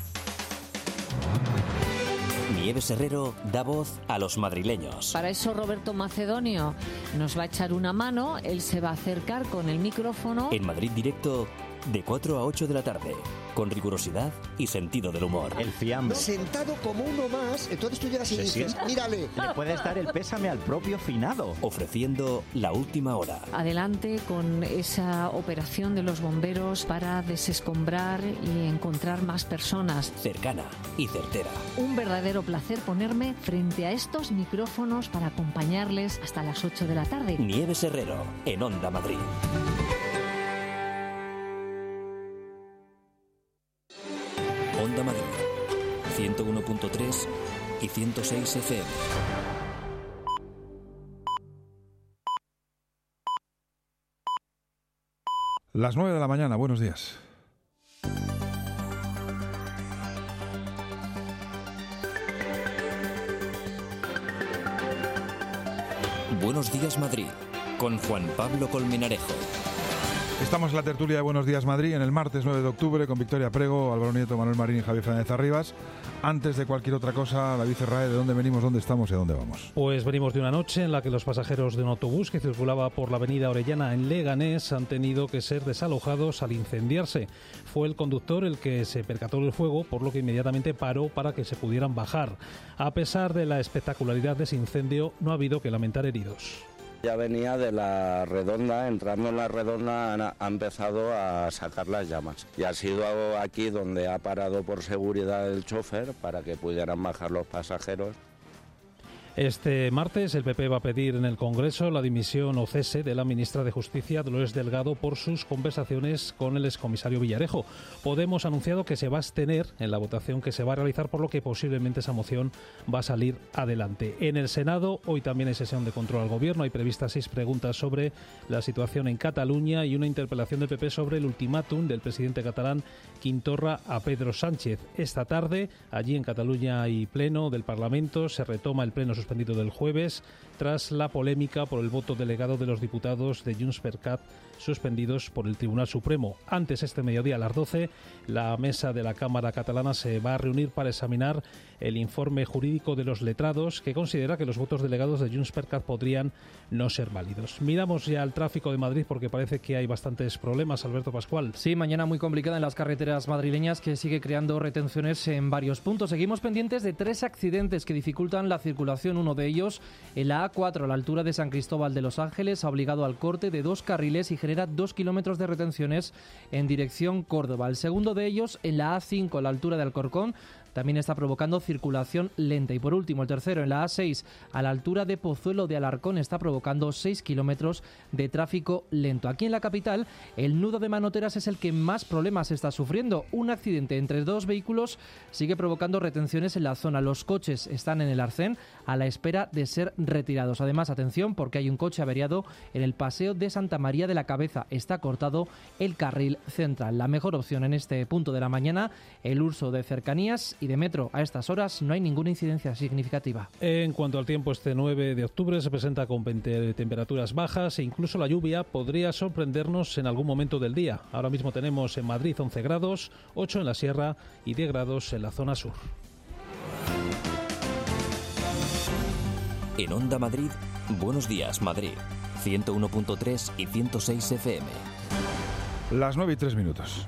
Nieves Herrero da voz a los madrileños. Para eso Roberto Macedonio nos va a echar una mano, él se va a acercar con el micrófono. En Madrid Directo, de 4 a 8 de la tarde, con rigurosidad y sentido del humor. El fiambre. Sentado como uno más, entonces tú llegas y dices, mírale. Le puedes dar el pésame al propio finado. Ofreciendo la última hora. Adelante con esa operación de los bomberos para desescombrar y encontrar más personas. Cercana y certera. Un verdadero placer ponerme frente a estos micrófonos para acompañarles hasta las 8 de la tarde. Nieves Herrero, en Onda Madrid. Onda Madrid, 101.3 y 106 FM. Las 9 de la mañana, buenos días. Buenos días Madrid, con Juan Pablo Colmenarejo. Estamos en la tertulia de Buenos Días Madrid en el martes 9 de octubre con Victoria Prego, Álvaro Nieto, Manuel Marín y Javier Fernández Arribas. Antes de cualquier otra cosa, David Ferrae, ¿de dónde venimos, dónde estamos y a dónde vamos? Pues venimos de una noche en la que los pasajeros de un autobús que circulaba por la avenida Orellana en Leganés han tenido que ser desalojados al incendiarse. Fue el conductor el que se percató del fuego, por lo que inmediatamente paró para que se pudieran bajar. A pesar de la espectacularidad de ese incendio, no ha habido que lamentar heridos. Ya venía de la redonda, entrando en la redonda ha empezado a sacar las llamas. Y ha sido aquí donde ha parado por seguridad el chofer para que pudieran bajar los pasajeros. Este martes el PP va a pedir en el Congreso la dimisión o cese de la ministra de Justicia, Dolores Delgado, por sus conversaciones con el excomisario Villarejo. Podemos ha anunciado que se va a abstener en la votación que se va a realizar, por lo que posiblemente esa moción va a salir adelante. En el Senado hoy también hay sesión de control al Gobierno. Hay previstas 6 preguntas sobre la situación en Cataluña y una interpelación del PP sobre el ultimátum del presidente catalán Quintorra a Pedro Sánchez. Esta tarde, allí en Cataluña hay pleno del Parlamento, se retoma el pleno suspendido del jueves tras la polémica por el voto delegado de los diputados de Junts per Cat suspendidos por el Tribunal Supremo. Antes, este mediodía a las 12, la mesa de la Cámara catalana se va a reunir para examinar el informe jurídico de los letrados, que considera que los votos delegados de Junts per Cat podrían no ser válidos. Miramos ya el tráfico de Madrid porque parece que hay bastantes problemas. Alberto Pascual. Sí, mañana muy complicada en las carreteras madrileñas, que sigue creando retenciones en varios puntos. Seguimos pendientes de 3 accidentes que dificultan la circulación. Uno de ellos en la A4 a la altura de San Cristóbal de los Ángeles ha obligado al corte de 2 carriles y genera 2 kilómetros de retenciones en dirección Córdoba. El segundo de ellos en la A5 a la altura de Alcorcón también está provocando circulación lenta. Y por último, el tercero en la A6 a la altura de Pozuelo de Alarcón está provocando 6 kilómetros de tráfico lento. Aquí en la capital, el nudo de Manoteras es el que más problemas está sufriendo. Un accidente entre 2 vehículos sigue provocando retenciones en la zona. Los coches están en el arcén a la espera de ser retirados. Además, atención, porque hay un coche averiado en el paseo de Santa María de la Cabeza. Está cortado el carril central. La mejor opción en este punto de la mañana, el uso de cercanías y de metro. A estas horas no hay ninguna incidencia significativa. En cuanto al tiempo, este 9 de octubre se presenta con temperaturas bajas e incluso la lluvia podría sorprendernos en algún momento del día. Ahora mismo tenemos en Madrid 11 grados, 8 en la sierra y 10 grados en la zona sur. En Onda Madrid, Buenos Días Madrid, 101.3 y 106 FM. Las 9 y 3 minutos.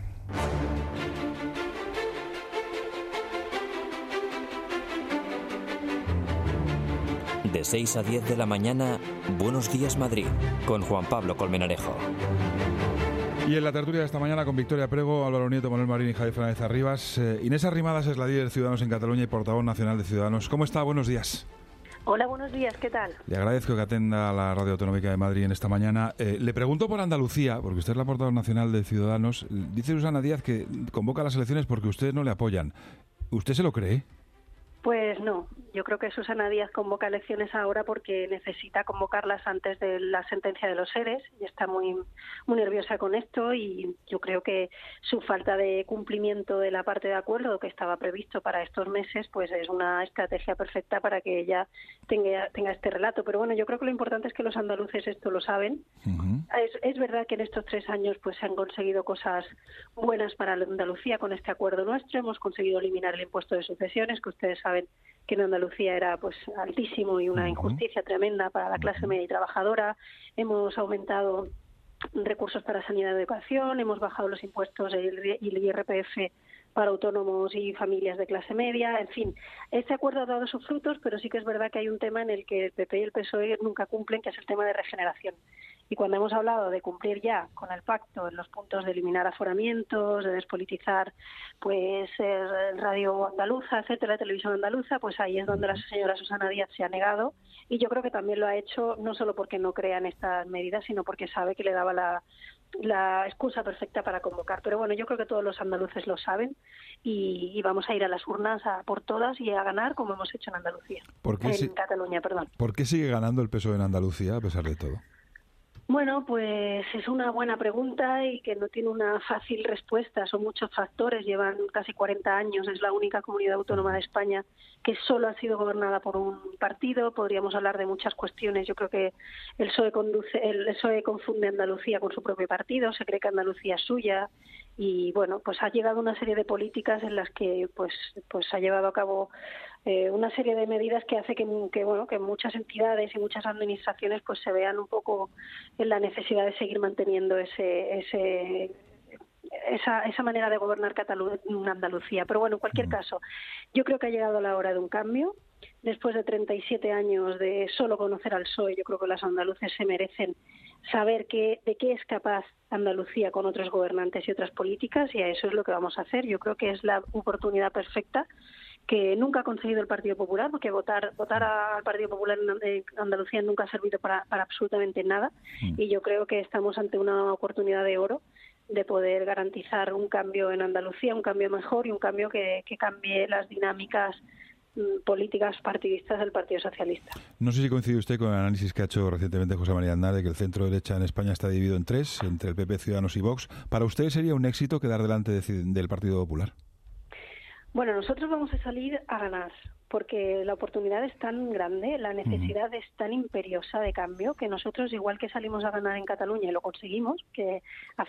De 6 a 10 de la mañana, Buenos Días Madrid, con Juan Pablo Colmenarejo. Y en la tertulia de esta mañana con Victoria Prego, Álvaro Nieto, Manuel Marín y Javier Fernández Arribas. Inés Arrimadas es la líder de Ciudadanos en Cataluña y portavoz nacional de Ciudadanos. ¿Cómo está? Buenos días. Hola, buenos días, ¿qué tal? Le agradezco que atenda a la Radio Autonómica de Madrid en esta mañana. Le pregunto por Andalucía, porque usted es la portavoz nacional de Ciudadanos. Dice Susana Díaz que convoca las elecciones porque ustedes no le apoyan. ¿Usted se lo cree? Pues no, yo creo que Susana Díaz convoca elecciones ahora porque necesita convocarlas antes de la sentencia de los ERES y está muy nerviosa con esto, y yo creo que su falta de cumplimiento de la parte de acuerdo que estaba previsto para estos meses pues es una estrategia perfecta para que ella tenga este relato. Pero bueno, yo creo que lo importante es que los andaluces esto lo saben. Es verdad que en estos 3 años pues se han conseguido cosas buenas para Andalucía con este acuerdo nuestro. Hemos conseguido eliminar el impuesto de sucesiones, que ustedes saben que en Andalucía era pues altísimo y una injusticia tremenda para la clase media y trabajadora. Hemos aumentado recursos para sanidad y educación, hemos bajado los impuestos y el IRPF para autónomos y familias de clase media, en fin, este acuerdo ha dado sus frutos, pero sí que es verdad que hay un tema en el que el PP y el PSOE nunca cumplen, que es el tema de regeneración. Y cuando hemos hablado de cumplir ya con el pacto en los puntos de eliminar aforamientos, de despolitizar pues radio andaluza, etcétera, la televisión andaluza, pues ahí es donde la señora Susana Díaz se ha negado, y yo creo que también lo ha hecho no solo porque no crea en estas medidas, sino porque sabe que le daba la excusa perfecta para convocar. Pero bueno, yo creo que todos los andaluces lo saben y vamos a ir a las urnas a por todas y a ganar como hemos hecho en Andalucía. Cataluña, perdón. ¿Por qué sigue ganando el PSOE en Andalucía a pesar de todo? Bueno, pues es una buena pregunta y que no tiene una fácil respuesta. Son muchos factores. Llevan casi 40 años. Es la única comunidad autónoma de España que solo ha sido gobernada por un partido. Podríamos hablar de muchas cuestiones. Yo creo que el PSOE confunde Andalucía con su propio partido. Se cree que Andalucía es suya. Y bueno, pues ha llegado una serie de políticas en las que pues ha llevado a cabo una serie de medidas que hace que muchas entidades y muchas administraciones pues se vean un poco en la necesidad de seguir manteniendo esa manera de gobernar Andalucía. Pero bueno, en cualquier caso, yo creo que ha llegado la hora de un cambio. Después de 37 años de solo conocer al PSOE, yo creo que los andaluces se merecen saber de qué es capaz Andalucía con otros gobernantes y otras políticas, y a eso es lo que vamos a hacer. Yo creo que es la oportunidad perfecta que nunca ha conseguido el Partido Popular, porque votar al Partido Popular en Andalucía nunca ha servido para absolutamente nada, y yo creo que estamos ante una oportunidad de oro de poder garantizar un cambio en Andalucía, un cambio mejor y un cambio que cambie las dinámicas políticas partidistas del Partido Socialista. No sé si coincide usted con el análisis que ha hecho recientemente José María Aznar de que el centro derecha en España está dividido en tres, entre el PP, Ciudadanos y Vox. ¿Para usted sería un éxito quedar delante del Partido Popular? Bueno, nosotros vamos a salir a ganar, porque la oportunidad es tan grande, la necesidad es tan imperiosa de cambio, que nosotros, igual que salimos a ganar en Cataluña y lo conseguimos, que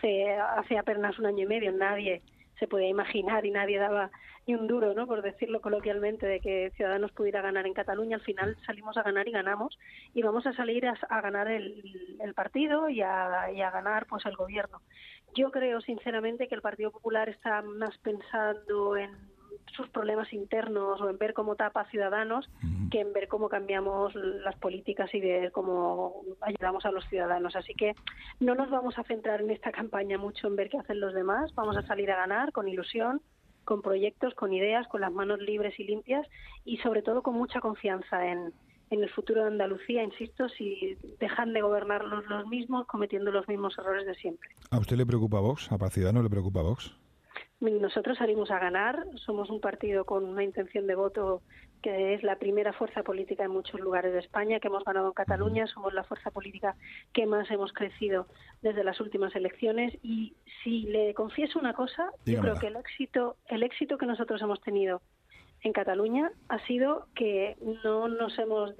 hace apenas un año y medio nadie se podía imaginar y nadie daba ni un duro, ¿no?, por decirlo coloquialmente, de que Ciudadanos pudiera ganar en Cataluña. Al final salimos a ganar y ganamos, y vamos a salir a ganar el partido y a ganar pues el gobierno. Yo creo sinceramente que el Partido Popular está más pensando en sus problemas internos o en ver cómo tapa a Ciudadanos que en ver cómo cambiamos las políticas y ver cómo ayudamos a los ciudadanos. Así que no nos vamos a centrar en esta campaña mucho en ver qué hacen los demás. Vamos a salir a ganar con ilusión, con proyectos, con ideas, con las manos libres y limpias, y sobre todo con mucha confianza en el futuro de Andalucía, insisto, si dejan de gobernar los mismos cometiendo los mismos errores de siempre. ¿A usted le preocupa Vox? ¿A Ciudadanos le preocupa Vox? Nosotros salimos a ganar, somos un partido con una intención de voto que es la primera fuerza política en muchos lugares de España, que hemos ganado en Cataluña, somos la fuerza política que más hemos crecido desde las últimas elecciones, y si le confieso una cosa, dígamela. Yo creo que el éxito que nosotros hemos tenido en Cataluña ha sido que no nos hemos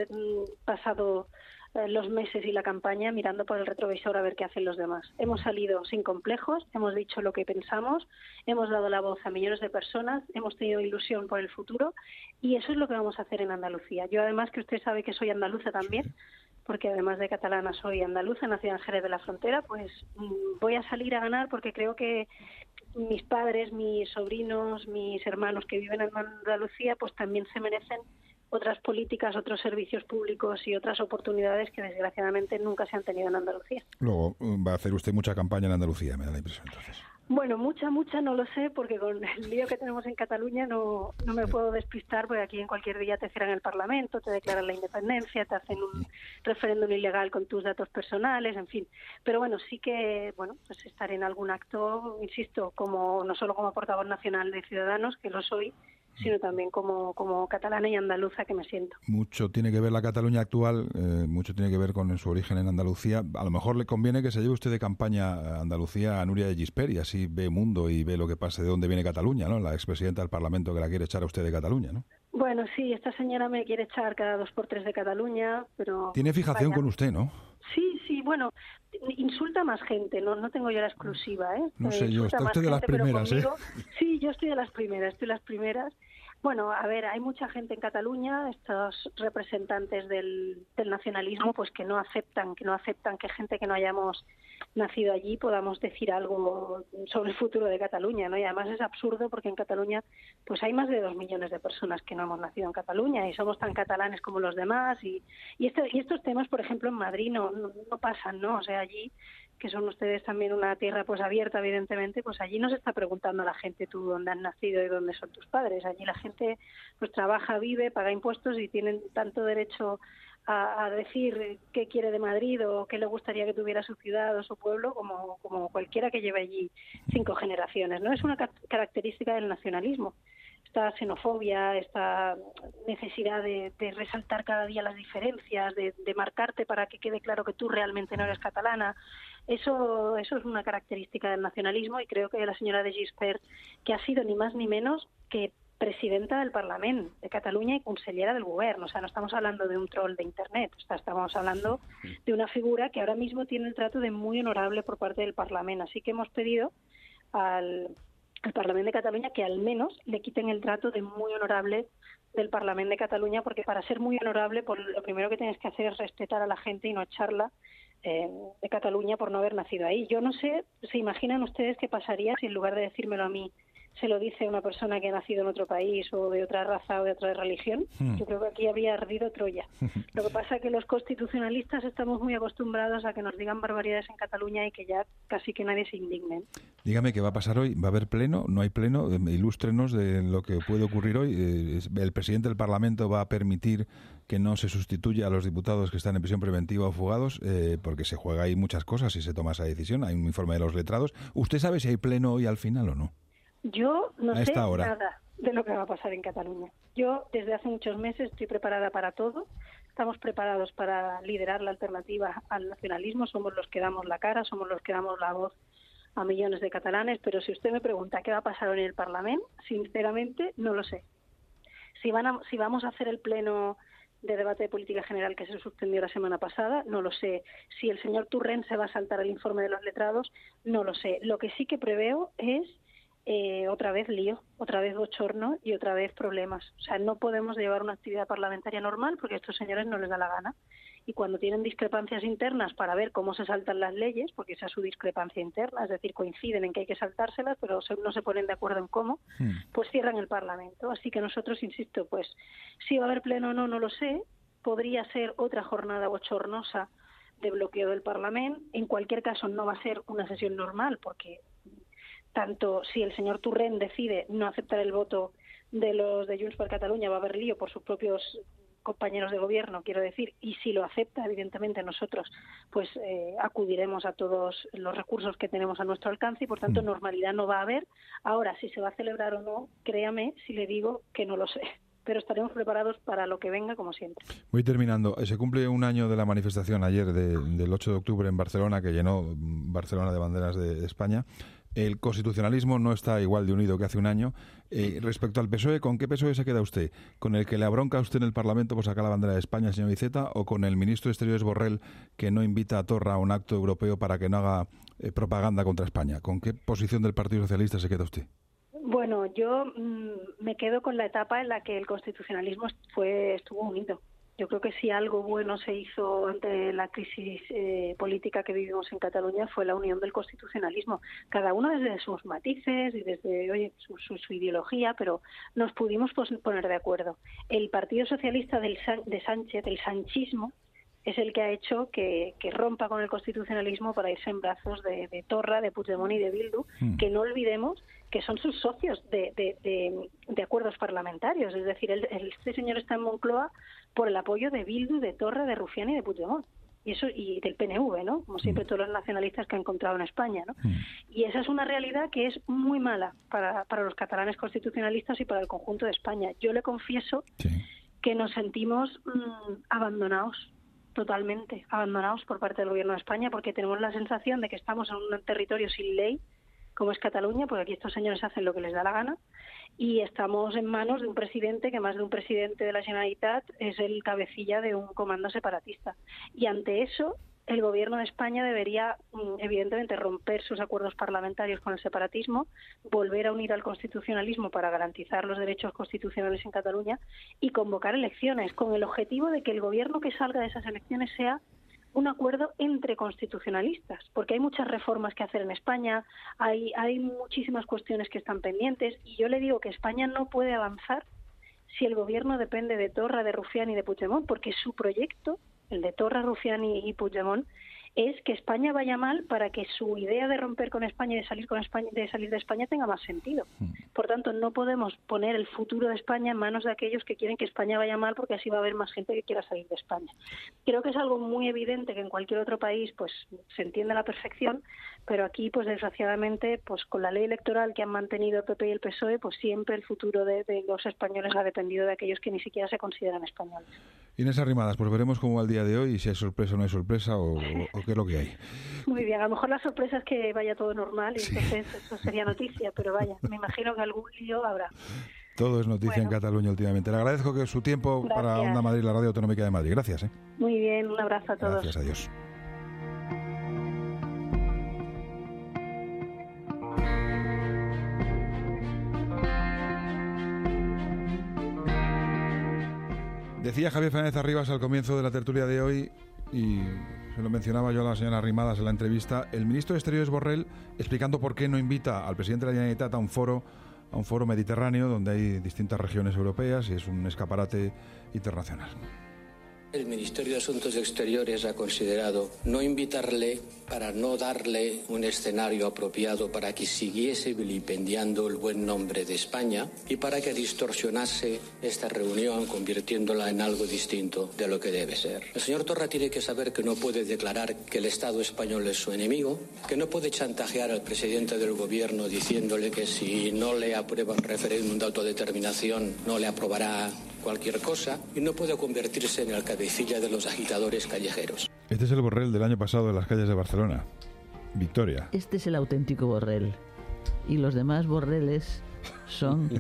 pasado los meses y la campaña mirando por el retrovisor a ver qué hacen los demás. Hemos salido sin complejos, hemos dicho lo que pensamos, hemos dado la voz a millones de personas, hemos tenido ilusión por el futuro, y eso es lo que vamos a hacer en Andalucía. Yo, además, que usted sabe que soy andaluza también, porque además de catalana soy andaluza, nacida en Jerez de la Frontera, pues voy a salir a ganar, porque creo que mis padres, mis sobrinos, mis hermanos que viven en Andalucía, pues también se merecen otras políticas, otros servicios públicos y otras oportunidades que desgraciadamente nunca se han tenido en Andalucía. Luego va a hacer usted mucha campaña en Andalucía, me da la impresión, entonces. Bueno, mucha no lo sé, porque con el lío que tenemos en Cataluña no me puedo despistar, porque aquí en cualquier día te cierran el Parlamento, te declaran la independencia, te hacen un referéndum ilegal con tus datos personales, en fin. Pero bueno, sí que pues estaré en algún acto, insisto, como no solo como portavoz nacional de Ciudadanos, que lo soy, sino también como catalana y andaluza que me siento. Mucho tiene que ver la Cataluña actual, mucho tiene que ver con su origen en Andalucía. A lo mejor le conviene que se lleve usted de campaña a Andalucía a Núria de Gispert, y así ve mundo y ve lo que pasa, de dónde viene Cataluña, ¿no? La expresidenta del Parlamento que la quiere echar a usted de Cataluña, ¿no? Bueno, sí, esta señora me quiere echar cada 2 por 3 de Cataluña, pero... Tiene fijación con usted, ¿no? Sí, bueno, insulta más gente, no tengo yo la exclusiva, ¿eh? No sé yo, está usted de las primeras, conmigo, sí, yo estoy de las primeras, Bueno, a ver, hay mucha gente en Cataluña, estos representantes del nacionalismo, pues que no aceptan que gente que no hayamos nacido allí podamos decir algo sobre el futuro de Cataluña, ¿no? Y además es absurdo porque en Cataluña pues hay más de 2 millones de personas que no hemos nacido en Cataluña y somos tan catalanes como los demás y estos temas, por ejemplo, en Madrid no pasan, ¿no? O sea, allí, que son ustedes también una tierra pues abierta, evidentemente, pues allí no se está preguntando a la gente tú dónde has nacido y dónde son tus padres. Allí la gente pues trabaja, vive, paga impuestos y tienen tanto derecho a decir qué quiere de Madrid o qué le gustaría que tuviera su ciudad o su pueblo como cualquiera que lleve allí 5 generaciones, ¿no? Es una característica del nacionalismo. Esta xenofobia, esta necesidad de resaltar cada día las diferencias, de marcarte para que quede claro que tú realmente no eres catalana. Eso es una característica del nacionalismo y creo que la señora de Gispert, que ha sido ni más ni menos que presidenta del Parlament de Cataluña y consellera del Govern. O sea, no estamos hablando de un troll de Internet, estamos hablando de una figura que ahora mismo tiene el trato de muy honorable por parte del Parlament. Así que hemos pedido al Parlament de Cataluña que al menos le quiten el trato de muy honorable del Parlament de Cataluña, porque para ser muy honorable, pues lo primero que tienes que hacer es respetar a la gente y no echarla de Cataluña por no haber nacido ahí. Yo no sé, ¿se imaginan ustedes qué pasaría si en lugar de decírmelo a mí se lo dice una persona que ha nacido en otro país o de otra raza o de otra religión? Yo creo que aquí habría ardido Troya. Lo que pasa es que los constitucionalistas estamos muy acostumbrados a que nos digan barbaridades en Cataluña y que ya casi que nadie se indigne. Dígame, ¿qué va a pasar hoy? ¿Va a haber pleno? ¿No hay pleno? Ilústrenos de lo que puede ocurrir hoy. ¿El presidente del Parlamento va a permitir que no se sustituya a los diputados que están en prisión preventiva o fugados? Porque se juega ahí muchas cosas si se toma esa decisión. Hay un informe de los letrados. ¿Usted sabe si hay pleno hoy al final o no? Yo no sé nada de lo que va a pasar en Cataluña. Yo desde hace muchos meses estoy preparada para todo. Estamos preparados para liderar la alternativa al nacionalismo. Somos los que damos la cara, somos los que damos la voz a millones de catalanes. Pero si usted me pregunta qué va a pasar hoy en el Parlamento, sinceramente no lo sé. Si vamos a hacer el pleno de debate de política general que se suspendió la semana pasada, no lo sé. Si el señor Torrent se va a saltar el informe de los letrados, no lo sé. Lo que sí que preveo es otra vez lío, otra vez bochorno y otra vez problemas. O sea, no podemos llevar una actividad parlamentaria normal porque a estos señores no les da la gana. Y cuando tienen discrepancias internas para ver cómo se saltan las leyes, porque esa es su discrepancia interna, es decir, coinciden en que hay que saltárselas, pero no se ponen de acuerdo en cómo, pues cierran el Parlamento. Así que nosotros, insisto, pues si va a haber pleno o no, no lo sé. Podría ser otra jornada bochornosa de bloqueo del Parlamento. En cualquier caso, no va a ser una sesión normal, porque tanto si el señor Torrent decide no aceptar el voto de los de Junts per Catalunya, va a haber lío por sus propios compañeros de gobierno, quiero decir, y si lo acepta, evidentemente nosotros pues acudiremos a todos los recursos que tenemos a nuestro alcance y por tanto normalidad no va a haber. Ahora, si se va a celebrar o no, créame si le digo que no lo sé, pero estaremos preparados para lo que venga como siempre. Voy terminando. Se cumple un año de la manifestación ayer del 8 de octubre en Barcelona, que llenó Barcelona de banderas de España. El constitucionalismo no está igual de unido que hace un año. Respecto al PSOE, ¿con qué PSOE se queda usted? ¿Con el que le abronca a usted en el Parlamento por sacar la bandera de España, el señor Iceta, o con el ministro de Exteriores Borrell, que no invita a Torra a un acto europeo para que no haga propaganda contra España? ¿Con qué posición del Partido Socialista se queda usted? Bueno, yo me quedo con la etapa en la que el constitucionalismo estuvo unido. Yo creo que si algo bueno se hizo ante la crisis política que vivimos en Cataluña fue la unión del constitucionalismo. Cada uno desde sus matices y desde su ideología, pero nos pudimos poner de acuerdo. El Partido Socialista de Sánchez, el sanchismo, es el que ha hecho que rompa con el constitucionalismo para irse en brazos de Torra, de Puigdemont y de Bildu, que no olvidemos que son sus socios de acuerdos parlamentarios. Es decir, este señor está en Moncloa por el apoyo de Bildu, de Torra, de Rufián y de Puigdemont. Y del PNV, ¿no? Como siempre todos los nacionalistas que ha encontrado en España, ¿no? Y esa es una realidad que es muy mala para los catalanes constitucionalistas y para el conjunto de España. Yo le confieso que nos sentimos abandonados, totalmente abandonados por parte del Gobierno de España, porque tenemos la sensación de que estamos en un territorio sin ley, como es Cataluña, porque aquí estos señores hacen lo que les da la gana, y estamos en manos de un presidente que más de un presidente de la Generalitat es el cabecilla de un comando separatista. Y ante eso, el Gobierno de España debería, evidentemente, romper sus acuerdos parlamentarios con el separatismo, volver a unir al constitucionalismo para garantizar los derechos constitucionales en Cataluña y convocar elecciones con el objetivo de que el Gobierno que salga de esas elecciones sea un acuerdo entre constitucionalistas, porque hay muchas reformas que hacer en España, hay muchísimas cuestiones que están pendientes, y yo le digo que España no puede avanzar si el Gobierno depende de Torra, de Rufián y de Puigdemont, porque su proyecto, el de Torra, Rufián y Puigdemont, es que España vaya mal para que su idea de romper con España y de salir de España tenga más sentido. Por tanto, no podemos poner el futuro de España en manos de aquellos que quieren que España vaya mal, porque así va a haber más gente que quiera salir de España. Creo que es algo muy evidente que en cualquier otro país pues se entiende a la perfección, pero aquí pues desgraciadamente pues con la ley electoral que han mantenido el PP y el PSOE, pues siempre el futuro de los españoles ha dependido de aquellos que ni siquiera se consideran españoles. Inés Arrimadas, pues veremos cómo va el día de hoy y si hay sorpresa o no hay sorpresa o qué es lo que hay. Muy bien, a lo mejor la sorpresa es que vaya todo normal y entonces eso sería noticia, pero vaya, me imagino que algún lío habrá. Todo es noticia en Cataluña últimamente. Le agradezco que su tiempo para Onda Madrid, la Radio Autonómica de Madrid. Gracias. Muy bien, un abrazo a todos. Gracias, adiós. Decía Javier Fernández Arribas al comienzo de la tertulia de hoy, y se lo mencionaba yo a la señora Arrimadas en la entrevista, el ministro de Exteriores Borrell explicando por qué no invita al presidente de la Generalitat a un foro mediterráneo donde hay distintas regiones europeas y es un escaparate internacional. El Ministerio de Asuntos Exteriores ha considerado no invitarle para no darle un escenario apropiado para que siguiese vilipendiando el buen nombre de España y para que distorsionase esta reunión convirtiéndola en algo distinto de lo que debe ser. El señor Torra tiene que saber que no puede declarar que el Estado español es su enemigo, que no puede chantajear al presidente del gobierno diciéndole que si no le aprueba el referéndum de autodeterminación no le aprobará cualquier cosa, y no puede convertirse en el cabecilla de los agitadores callejeros. Este es el Borrell del año pasado en las calles de Barcelona. Victoria. Este es el auténtico Borrell. Y los demás Borreles son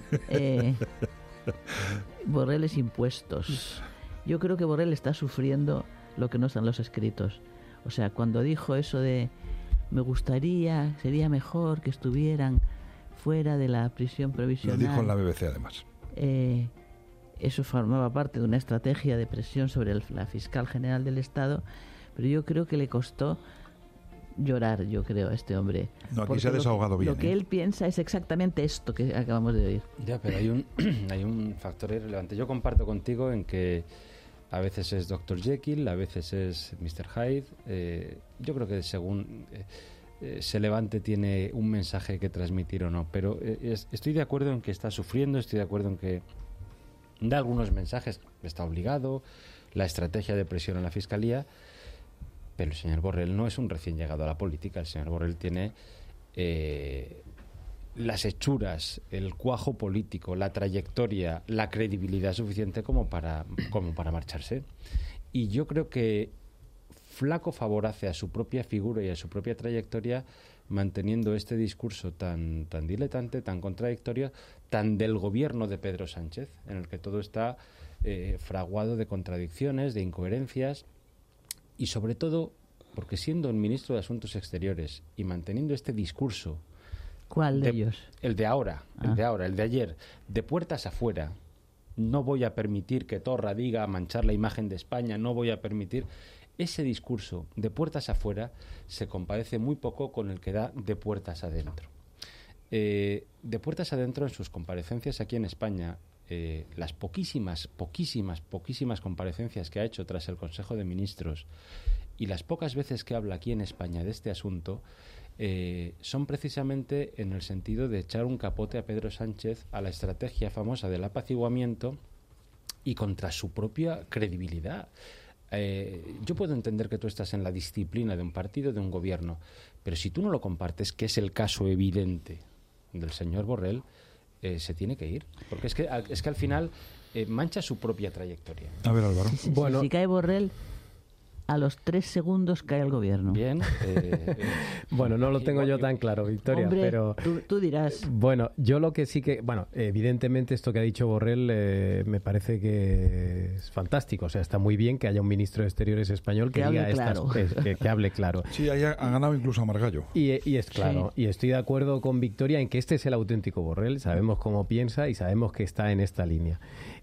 Borreles impuestos. Yo creo que Borrell está sufriendo lo que no están los escritos. O sea, cuando dijo eso de me gustaría, sería mejor que estuvieran fuera de la prisión provisional. Lo dijo en la BBC además. Eso formaba parte de una estrategia de presión sobre la fiscal general del Estado, pero yo creo que le costó llorar, yo creo, a este hombre. No, aquí se ha desahogado bien. Lo que él piensa es exactamente esto que acabamos de oír. Ya, pero hay un factor relevante. Yo comparto contigo en que a veces es Dr. Jekyll, a veces es Mr. Hyde. Yo creo que según se levante tiene un mensaje que transmitir o no, pero estoy de acuerdo en que está sufriendo, estoy de acuerdo en que da algunos mensajes, está obligado, la estrategia de presión en la Fiscalía, pero el señor Borrell no es un recién llegado a la política. El señor Borrell tiene las hechuras, el cuajo político, la trayectoria, la credibilidad suficiente como para marcharse. Y yo creo que flaco favor hace a su propia figura y a su propia trayectoria manteniendo este discurso tan diletante, tan contradictorio, tan del gobierno de Pedro Sánchez, en el que todo está fraguado de contradicciones, de incoherencias, y sobre todo porque siendo el ministro de Asuntos Exteriores y manteniendo este discurso... ¿Cuál de ellos? El de ahora, el de ayer, de puertas afuera. No voy a permitir que Torra diga manchar la imagen de España, no voy a permitir... Ese discurso de puertas afuera se compadece muy poco con el que da de puertas adentro. De puertas adentro, en sus comparecencias aquí en España, las poquísimas comparecencias que ha hecho tras el Consejo de Ministros y las pocas veces que habla aquí en España de este asunto, son precisamente en el sentido de echar un capote a Pedro Sánchez, a la estrategia famosa del apaciguamiento y contra su propia credibilidad. Yo puedo entender que tú estás en la disciplina de un partido, de un gobierno, pero si tú no lo compartes, que es el caso evidente del señor Borrell, se tiene que ir, porque es que al final mancha su propia trayectoria. A ver, Álvaro. Si cae Borrell, a los 3 segundos cae el gobierno. Bien. Bueno, no lo tengo yo tan claro, Victoria. Hombre, pero tú dirás. Bueno, yo lo que sí que... Bueno, evidentemente esto que ha dicho Borrell me parece que es fantástico. O sea, está muy bien que haya un ministro de Exteriores español que diga que hable claro. Sí, ahí ha ganado incluso a Margallo. Y es claro. Sí. Y estoy de acuerdo con Victoria en que este es el auténtico Borrell. Sabemos cómo piensa y sabemos que está en esta línea.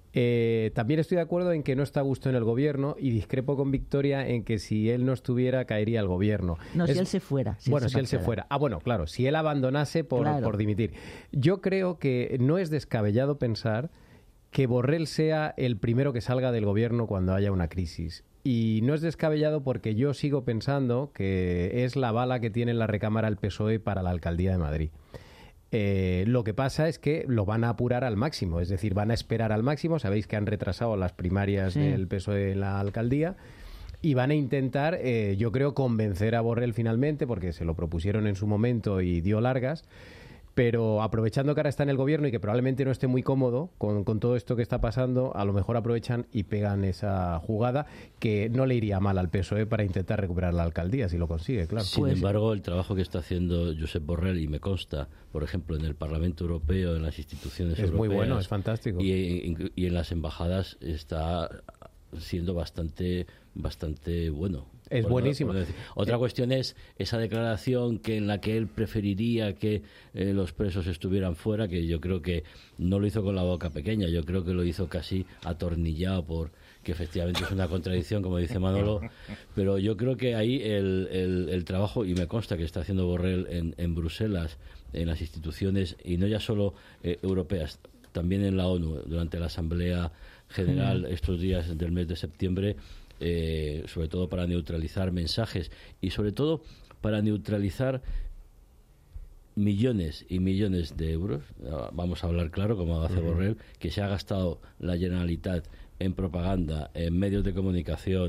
También estoy de acuerdo en que no está a gusto en el gobierno y discrepo con Victoria en que si él no estuviera caería el gobierno. No, si él se fuera. Si él se fuera. Ah, bueno, claro, si él abandonase por dimitir. Yo creo que no es descabellado pensar que Borrell sea el primero que salga del gobierno cuando haya una crisis. Y no es descabellado porque yo sigo pensando que es la bala que tiene en la recámara el PSOE para la alcaldía de Madrid. Lo que pasa es que lo van a apurar al máximo, es decir, van a esperar al máximo. Sabéis que han retrasado las primarias del PSOE en la alcaldía y van a intentar, yo creo, convencer a Borrell finalmente, porque se lo propusieron en su momento y dio largas. Pero aprovechando que ahora está en el gobierno y que probablemente no esté muy cómodo con todo esto que está pasando, a lo mejor aprovechan y pegan esa jugada que no le iría mal al PSOE para intentar recuperar la alcaldía, si lo consigue, claro. Sin embargo, el trabajo que está haciendo Josep Borrell, y me consta, por ejemplo, en el Parlamento Europeo, en las instituciones europeas... Es muy bueno, es fantástico. Y en las embajadas está siendo bastante bueno. Es buenísimo. Otra cuestión es esa declaración en la que él preferiría que los presos estuvieran fuera, que yo creo que no lo hizo con la boca pequeña, yo creo que lo hizo casi atornillado, que efectivamente es una contradicción, como dice Manolo, pero yo creo que ahí el trabajo, y me consta que está haciendo Borrell en Bruselas, en las instituciones, y no ya solo europeas, también en la ONU, durante la Asamblea General estos días del mes de septiembre, sobre todo para neutralizar mensajes y sobre todo para neutralizar millones y millones de euros, vamos a hablar claro, como hace Borrell, que se ha gastado la Generalitat en propaganda, en medios de comunicación,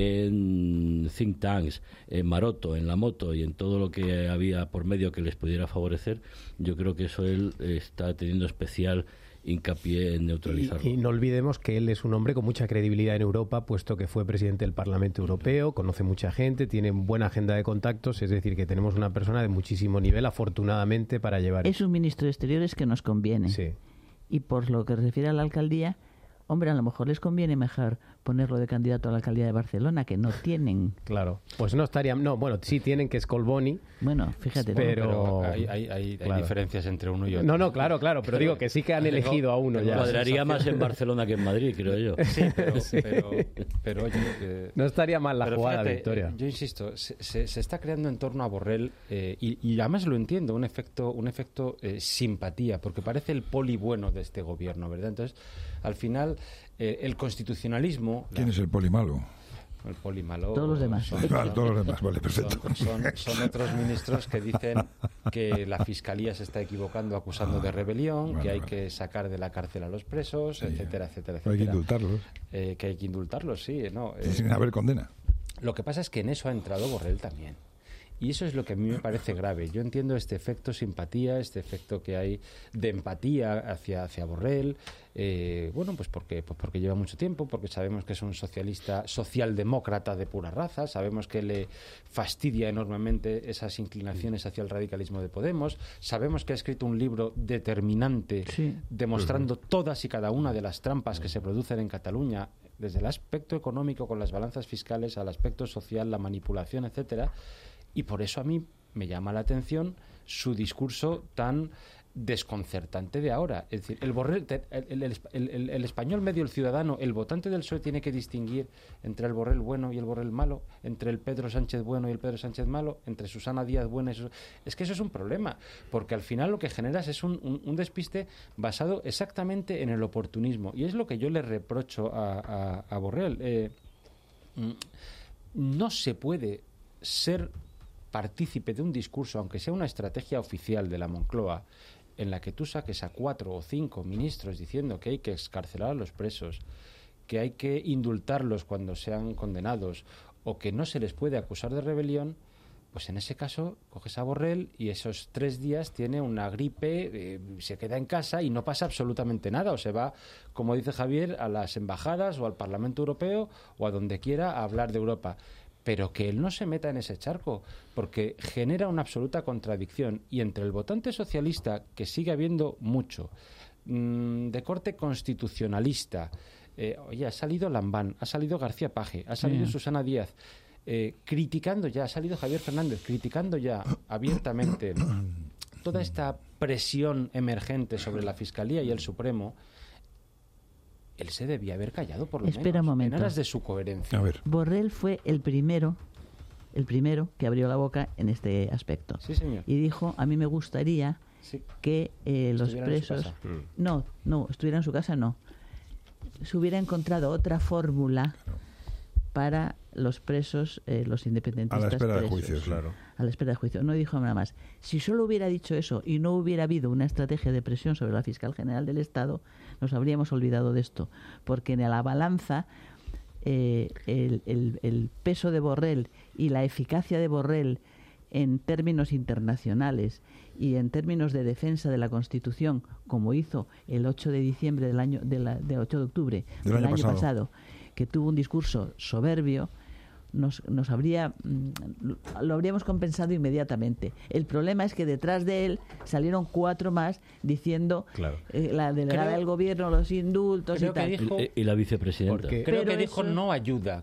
en think tanks, en Maroto, en la moto y en todo lo que había por medio que les pudiera favorecer. Yo creo que eso él está teniendo especial hincapié en neutralizarlo. Y no olvidemos que él es un hombre con mucha credibilidad en Europa, puesto que fue presidente del Parlamento Europeo, conoce mucha gente, tiene buena agenda de contactos, es decir, que tenemos una persona de muchísimo nivel, afortunadamente, para llevar... Es un ministro de Exteriores que nos conviene. Sí. Y por lo que se refiere a la alcaldía, hombre, a lo mejor les conviene mejor ponerlo de candidato a la alcaldía de Barcelona, que no tienen. Claro, pues no estarían... No, bueno, sí tienen, que es Colboni. Bueno, fíjate. Pero hay diferencias entre uno y otro. No, claro, pero digo que sí que han elegido a uno ya. Cuadraría más en Barcelona que en Madrid, creo yo. Sí, pero oye... no estaría mal la jugada, fíjate, Victoria. Yo insisto, se está creando en torno a Borrell, y además lo entiendo, un efecto simpatía, porque parece el poli bueno de este gobierno, ¿verdad? Entonces, al final, el constitucionalismo... ¿Quién es el poli malo? El poli malo... Todos los demás. Todos los demás, vale, perfecto. Son otros ministros que dicen que la Fiscalía se está equivocando acusando de rebelión, que hay que sacar de la cárcel a los presos, etcétera, etcétera, etcétera. Hay que indultarlos. Que hay que indultarlos, sí. No, sin haber condena. Lo que pasa es que en eso ha entrado Borrell también. Y eso es lo que a mí me parece grave. Yo entiendo este efecto simpatía, este efecto que hay de empatía hacia Borrell, pues porque lleva mucho tiempo, porque sabemos que es un socialdemócrata de pura raza, sabemos que le fastidia enormemente esas inclinaciones hacia el radicalismo de Podemos, sabemos que ha escrito un libro determinante demostrando todas y cada una de las trampas que se producen en Cataluña, desde el aspecto económico con las balanzas fiscales al aspecto social, la manipulación, etcétera. Y por eso a mí me llama la atención su discurso tan desconcertante de ahora. Es decir, el español medio, el ciudadano, el votante del PSOE tiene que distinguir entre el Borrell bueno y el Borrell malo, entre el Pedro Sánchez bueno y el Pedro Sánchez malo, entre Susana Díaz buena y Susana... Es que eso es un problema, porque al final lo que generas es un despiste basado exactamente en el oportunismo. Y es lo que yo le reprocho a Borrell. No se puede ser partícipe de un discurso, aunque sea una estrategia oficial de la Moncloa, en la que tú saques a 4 o 5 ministros diciendo que hay que excarcelar a los presos, que hay que indultarlos cuando sean condenados, o que no se les puede acusar de rebelión, pues en ese caso coges a Borrell y esos 3 días tiene una gripe, se queda en casa y no pasa absolutamente nada, o se va, como dice Javier, a las embajadas o al Parlamento Europeo o a donde quiera a hablar de Europa. pero que él no se meta en ese charco, porque genera una absoluta contradicción. Y entre el votante socialista, que sigue habiendo mucho, de corte constitucionalista, oye, ha salido Lambán, ha salido García Paje, ha salido Susana Díaz, criticando ya, ha salido Javier Fernández, criticando ya abiertamente toda esta presión emergente sobre la Fiscalía y el Supremo. Él se debía haber callado, por lo menos. Espera un momento. En aras de su coherencia. A ver. Borrell fue el primero que abrió la boca en este aspecto. Sí, señor. Y dijo, a mí me gustaría que los presos... No, estuviera en su casa, no. Se hubiera encontrado otra fórmula para los presos, los independentistas. A la espera presos, de juicios, claro. A la espera de juicio. No dijo nada más. Si solo hubiera dicho eso y no hubiera habido una estrategia de presión sobre la fiscal general del Estado, nos habríamos olvidado de esto. Porque en la balanza, el peso de Borrell y la eficacia de Borrell en términos internacionales y en términos de defensa de la Constitución, como hizo el 8 de diciembre del 8 de octubre del año pasado, que tuvo un discurso soberbio, lo habríamos compensado inmediatamente. El problema es que detrás de él salieron 4 más diciendo la delegada del gobierno, los indultos y tal. Y la vicepresidenta. Creo que dijo no ayuda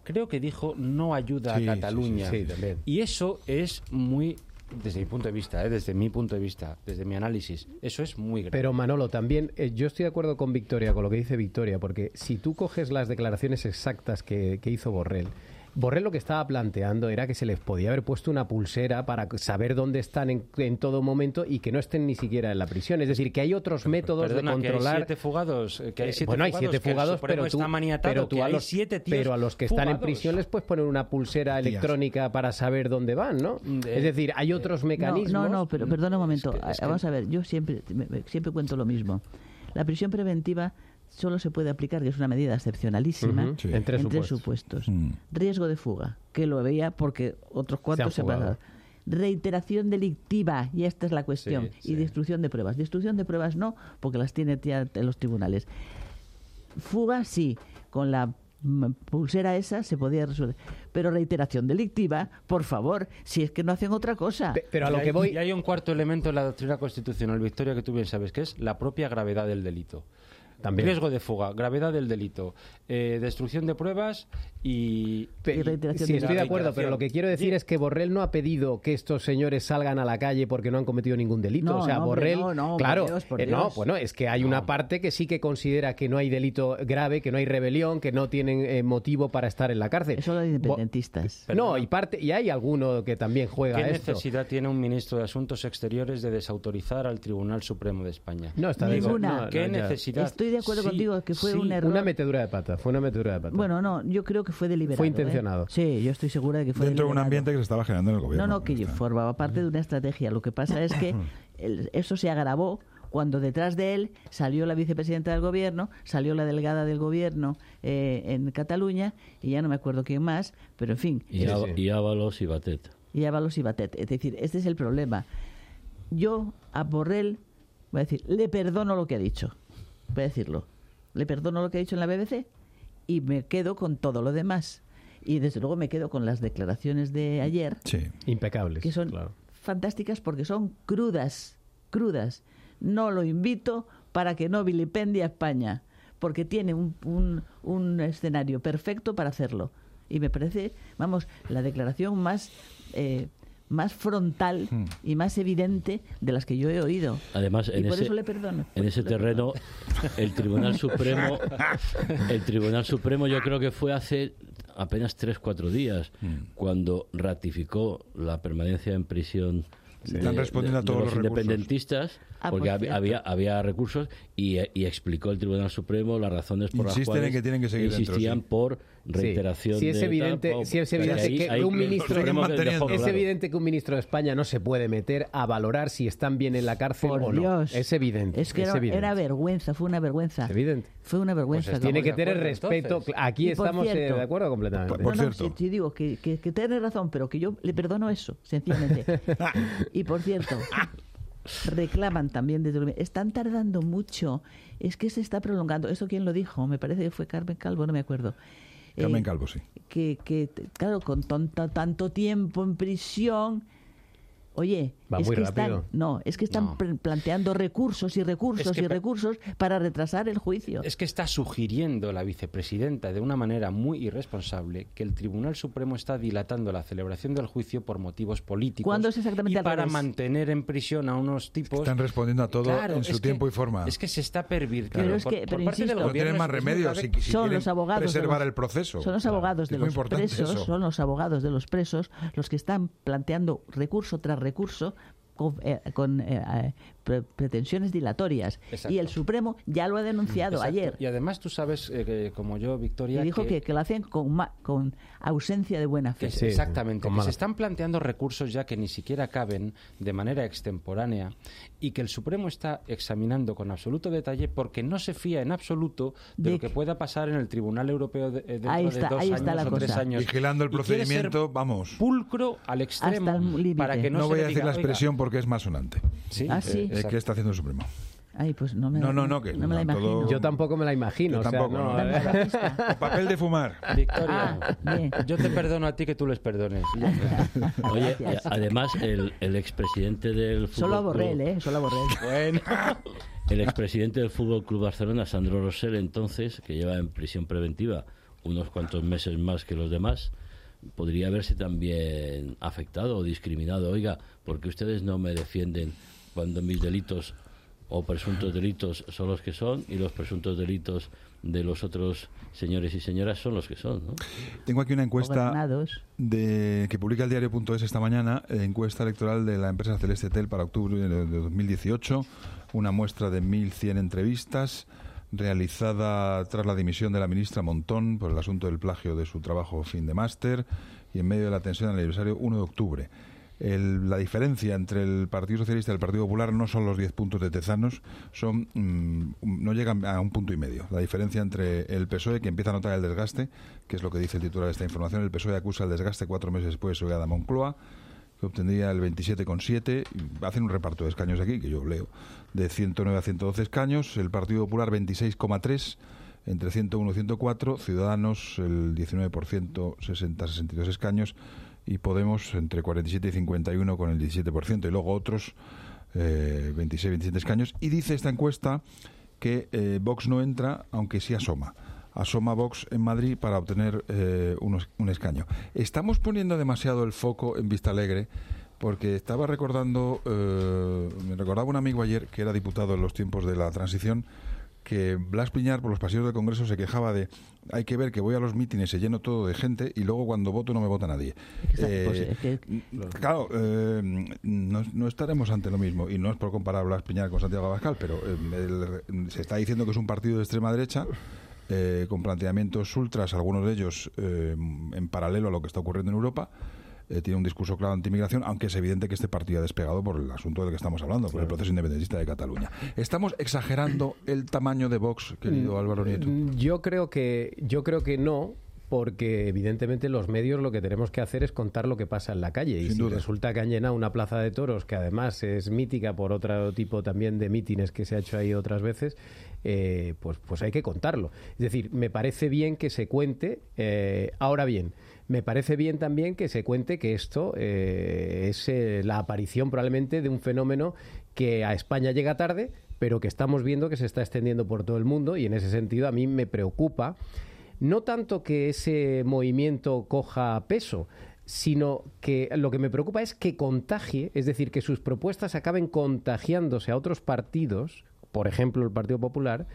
a Cataluña. Sí, y eso es muy... Desde mi punto de vista, desde mi análisis, eso es muy grave. Pero Manolo, también yo estoy de acuerdo con Victoria, con lo que dice Victoria, porque si tú coges las declaraciones exactas que hizo Borrell lo que estaba planteando era que se les podía haber puesto una pulsera para saber dónde están en todo momento y que no estén ni siquiera en la prisión. Es decir, que hay otros métodos de controlar. Que hay 7 fugados. Bueno, hay 7 fugados, pero a los que están en prisión les puedes poner una pulsera electrónica para saber dónde van, ¿no? Es decir, hay otros mecanismos. No, pero perdona un momento. Vamos a ver, yo siempre cuento lo mismo. La prisión preventiva solo se puede aplicar, que es una medida excepcionalísima, en tres supuestos. Riesgo de fuga, que lo veía porque otros cuantos se pasaron. Reiteración delictiva, y esta es la cuestión, y destrucción de pruebas. Destrucción de pruebas no, porque las tiene ya en los tribunales. Fuga sí, con la pulsera esa se podía resolver, pero reiteración delictiva, por favor, si es que no hacen otra cosa. Pero a lo que voy... Y hay un cuarto elemento en la doctrina constitucional, Victoria, que tú bien sabes, que es la propia gravedad del delito. También. Riesgo de fuga, gravedad del delito, destrucción de pruebas y reiteración. Sí, estoy de acuerdo, pero lo que quiero decir es que Borrell no ha pedido que estos señores salgan a la calle porque no han cometido ningún delito. Borrell, claro, por Dios. Bueno, es que hay una parte que sí que considera que no hay delito grave, que no hay rebelión, que no tienen motivo para estar en la cárcel. Eso los independentistas. Y hay alguno que también juega ¿Qué esto. necesidad tiene un ministro de Asuntos Exteriores de desautorizar al Tribunal Supremo de España? No está ninguna. ¿Qué necesidad? Estoy de acuerdo contigo que fue un error. Una metedura de pata, fue una metedura de pata. Bueno, no, yo creo que fue deliberado. Fue intencionado. Sí, yo estoy segura de que fue dentro deliberado. de un ambiente que se estaba generando en el gobierno. No, que formaba parte de una estrategia. Lo que pasa es que eso se agravó cuando detrás de él salió la vicepresidenta del gobierno, salió la delegada del gobierno en Cataluña, y ya no me acuerdo quién más, pero en fin. Y Ábalos y Batet. Es decir, este es el problema. Yo a Borrell voy a decir, le perdono lo que ha dicho. Voy a decirlo. Le perdono lo que ha dicho en la BBC y me quedo con todo lo demás. Y desde luego me quedo con las declaraciones de ayer. Sí, impecables. Que son fantásticas porque son crudas. No lo invito para que no vilipendie a España, porque tiene un escenario perfecto para hacerlo. Y me parece, la declaración más frontal y más evidente de las que yo he oído. Además, eso le perdono. En ese terreno, el Tribunal Supremo yo creo que fue hace apenas 3-4 días cuando ratificó la permanencia en prisión están respondiendo a todos los independentistas, porque había recursos y explicó el Tribunal Supremo las razones por las cuales en que tienen que seguir insistían por reiteración. Sí, es evidente que un ministro de España no se puede meter a valorar si están bien en la cárcel o no. Dios. Es evidente. Es que era vergüenza, fue una vergüenza. Es evidente. Fue una vergüenza. Pues tiene que tener respeto. Entonces. Aquí estamos de acuerdo completamente. Por cierto. Sí, digo que tiene razón, pero que yo le perdono eso, sencillamente. Y por cierto, reclaman también desde el... Están tardando mucho. Es que se está prolongando. ¿Eso quién lo dijo? Me parece que fue Carmen Calvo, no me acuerdo. Carmen Calvo, sí. Que claro, con tanto tiempo en prisión... Oye, es que están planteando recursos para retrasar el juicio. Es que está sugiriendo la vicepresidenta de una manera muy irresponsable que el Tribunal Supremo está dilatando la celebración del juicio por motivos políticos. ¿Cuándo es exactamente y para mantener en prisión a unos tipos... Están respondiendo a todo en su tiempo y forma. Es que se está pervirtiendo. Pero parte del no tienen más remedio si son los abogados preservar el proceso. Son los abogados de los presos, son los abogados de los presos los que están planteando recurso tras recurso con pretensiones dilatorias. Exacto. Y el Supremo ya lo ha denunciado ayer. Y además tú sabes, como yo, Victoria... Y dijo que lo hacen con ausencia de buena fe. Exactamente, que se están planteando recursos ya que ni siquiera caben de manera extemporánea y que el Supremo está examinando con absoluto detalle porque no se fía en absoluto de lo que pueda pasar en el Tribunal Europeo dentro de 2 años o 3 años. Vigilando el procedimiento, vamos. Pulcro al extremo para que no voy a decir la expresión porque es más sonante. Sí, sí. ¿Qué está haciendo el Supremo? Ay, pues no me la imagino. Todo... Yo tampoco me la imagino. Yo tampoco. El papel de fumar. Victoria, yo te perdono a ti que tú les perdones. Oye, además el expresidente del fútbol... Solo a Borrell, solo a Borrell. Bueno. El expresidente del Fútbol Club Barcelona, Sandro Rosell, entonces, que lleva en prisión preventiva unos cuantos meses más que los demás, podría verse también afectado o discriminado. Oiga, ¿por qué ustedes no me defienden cuando mis delitos o presuntos delitos son los que son y los presuntos delitos de los otros señores y señoras son los que son, ¿no? Tengo aquí una encuesta que publica el diario.es esta mañana, encuesta electoral de la empresa Celeste Tel para octubre de 2018, una muestra de 1.100 entrevistas realizada tras la dimisión de la ministra Montón por el asunto del plagio de su trabajo fin de máster y en medio de la tensión del aniversario 1 de octubre. La diferencia entre el Partido Socialista y el Partido Popular no son los 10 puntos de Tezanos, no llegan a 1,5 puntos. La diferencia entre el PSOE, que empieza a notar el desgaste, que es lo que dice el titular de esta información, el PSOE acusa el desgaste 4 meses después de su llegada a Moncloa, que obtendría el 27,7, hacen un reparto de escaños aquí, que yo leo, de 109 a 112 escaños, el Partido Popular 26,3, entre 101 y 104, Ciudadanos el 19%, 60-62 escaños, y Podemos entre 47 y 51 con el 17%, y luego otros 26-27 escaños. Y dice esta encuesta que Vox no entra, aunque sí asoma. Asoma Vox en Madrid para obtener un escaño. Estamos poniendo demasiado el foco en Vistalegre, porque estaba recordando, me recordaba un amigo ayer que era diputado en los tiempos de la transición, que Blas Piñar por los pasillos del Congreso se quejaba de hay que ver que voy a los mítines, se lleno todo de gente y luego cuando voto no me vota nadie. Claro, no estaremos ante lo mismo, y no es por comparar a Blas Piñar con Santiago Abascal, pero se está diciendo que es un partido de extrema derecha con planteamientos ultras, algunos de ellos en paralelo a lo que está ocurriendo en Europa. Tiene un discurso claro anti-inmigración, aunque es evidente que este partido ha despegado por el asunto del que estamos hablando, por el proceso independentista de Cataluña. ¿Estamos exagerando el tamaño de Vox, querido Álvaro Nieto? Yo creo que no, porque evidentemente los medios lo que tenemos que hacer es contar lo que pasa en la calle. Y si resulta que han llenado una plaza de toros, que además es mítica por otro tipo también de mítines que se ha hecho ahí otras veces, pues hay que contarlo. Es decir, me parece bien que se cuente. Ahora bien, me parece bien también que se cuente que esto es la aparición probablemente de un fenómeno que a España llega tarde, pero que estamos viendo que se está extendiendo por todo el mundo, y en ese sentido a mí me preocupa no tanto que ese movimiento coja peso, sino que lo que me preocupa es que contagie, es decir, que sus propuestas acaben contagiándose a otros partidos, por ejemplo el Partido Popular,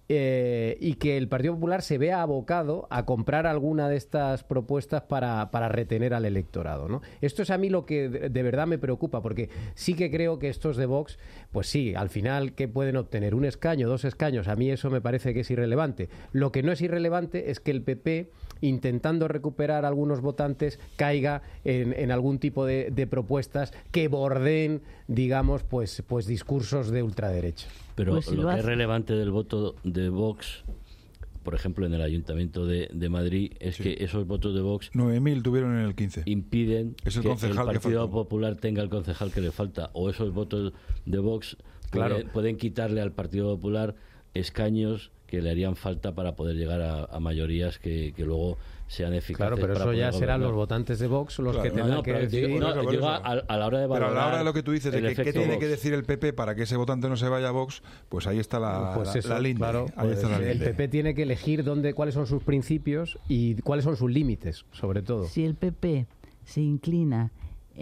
y que el Partido Popular se vea abocado a comprar alguna de estas propuestas para retener al electorado, ¿no? Esto es a mí lo que de verdad me preocupa, porque sí que creo que estos de Vox, pues sí, al final que pueden obtener 1 escaño, 2 escaños, a mí eso me parece que es irrelevante. Lo que no es irrelevante es que el PP, intentando recuperar algunos votantes, caiga en algún tipo de propuestas que bordeen, digamos, pues discursos de ultraderecha. Pero pues lo que es relevante del voto de Vox, por ejemplo, en el Ayuntamiento de Madrid, es que esos votos de Vox... 9.000 tuvieron en el 15. Impiden que el Partido Popular tenga el concejal que le falta. O esos votos de Vox pueden quitarle al Partido Popular escaños que le harían falta para poder llegar a mayorías que luego sean eficaces. Claro, pero eso ya serán los votantes de Vox los que tendrán que decidir. Digo, a la hora de valorar. Pero a la hora de lo que tú dices, de qué tiene Vox. que decir el PP para que ese votante no se vaya a Vox, pues ahí está la línea. Claro, el PP tiene que elegir cuáles son sus principios y cuáles son sus límites, sobre todo. Si el PP se inclina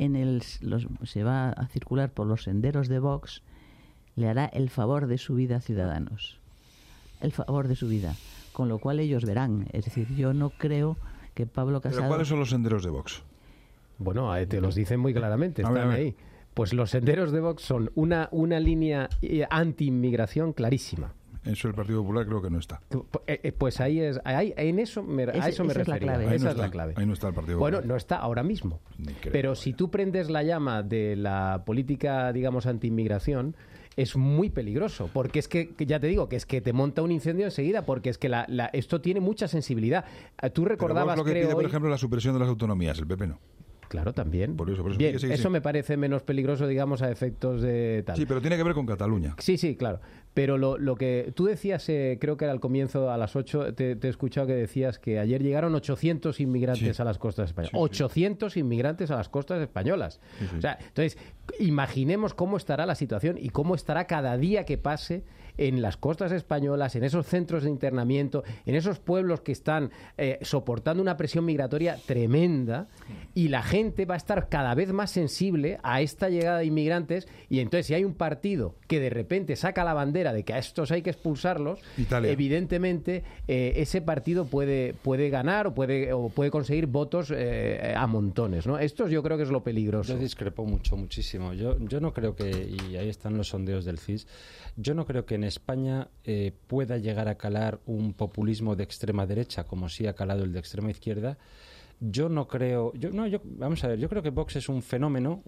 se va a circular por los senderos de Vox, le hará el favor de su vida a Ciudadanos. El favor de su vida. Con lo cual ellos verán. Es decir, yo no creo que Pablo Casado... ¿Pero cuáles son los senderos de Vox? Bueno, te los dicen muy claramente, están ahí. Pues los senderos de Vox son una línea anti-inmigración clarísima. Eso el Partido Popular creo que no está. Pues a eso me refería. Esa es la clave. Ahí no está el Partido Popular. Bueno, no está ahora mismo. Pero si tú prendes la llama de la política, digamos, anti-inmigración, es muy peligroso, porque es que, ya te digo, que es que te monta un incendio enseguida, porque es que esto tiene mucha sensibilidad. Tú recordabas, pero Vox lo que pide, por ejemplo, la supresión de las autonomías, el PP no. Claro, también. Por eso bien, eso me parece menos peligroso, digamos, a efectos de tal. Sí, pero tiene que ver con Cataluña. Sí, claro. Pero lo que tú decías, creo que era al comienzo, a las 8, te he escuchado que decías que ayer llegaron 800 inmigrantes a las costas españolas. 800 inmigrantes a las costas españolas. O sea, entonces, imaginemos cómo estará la situación y cómo estará cada día que pase en las costas españolas, en esos centros de internamiento, en esos pueblos que están soportando una presión migratoria tremenda, y la gente va a estar cada vez más sensible a esta llegada de inmigrantes. Y entonces, si hay un partido que de repente saca la bandera de que a estos hay que expulsarlos, Italia, evidentemente ese partido puede ganar o puede conseguir votos a montones, ¿no? Esto yo creo que es lo peligroso. Yo discrepo muchísimo. Yo no creo que, y ahí están los sondeos del CIS, yo no creo que en España pueda llegar a calar un populismo de extrema derecha como sí ha calado el de extrema izquierda. Yo no creo, vamos a ver, yo creo que Vox es un fenómeno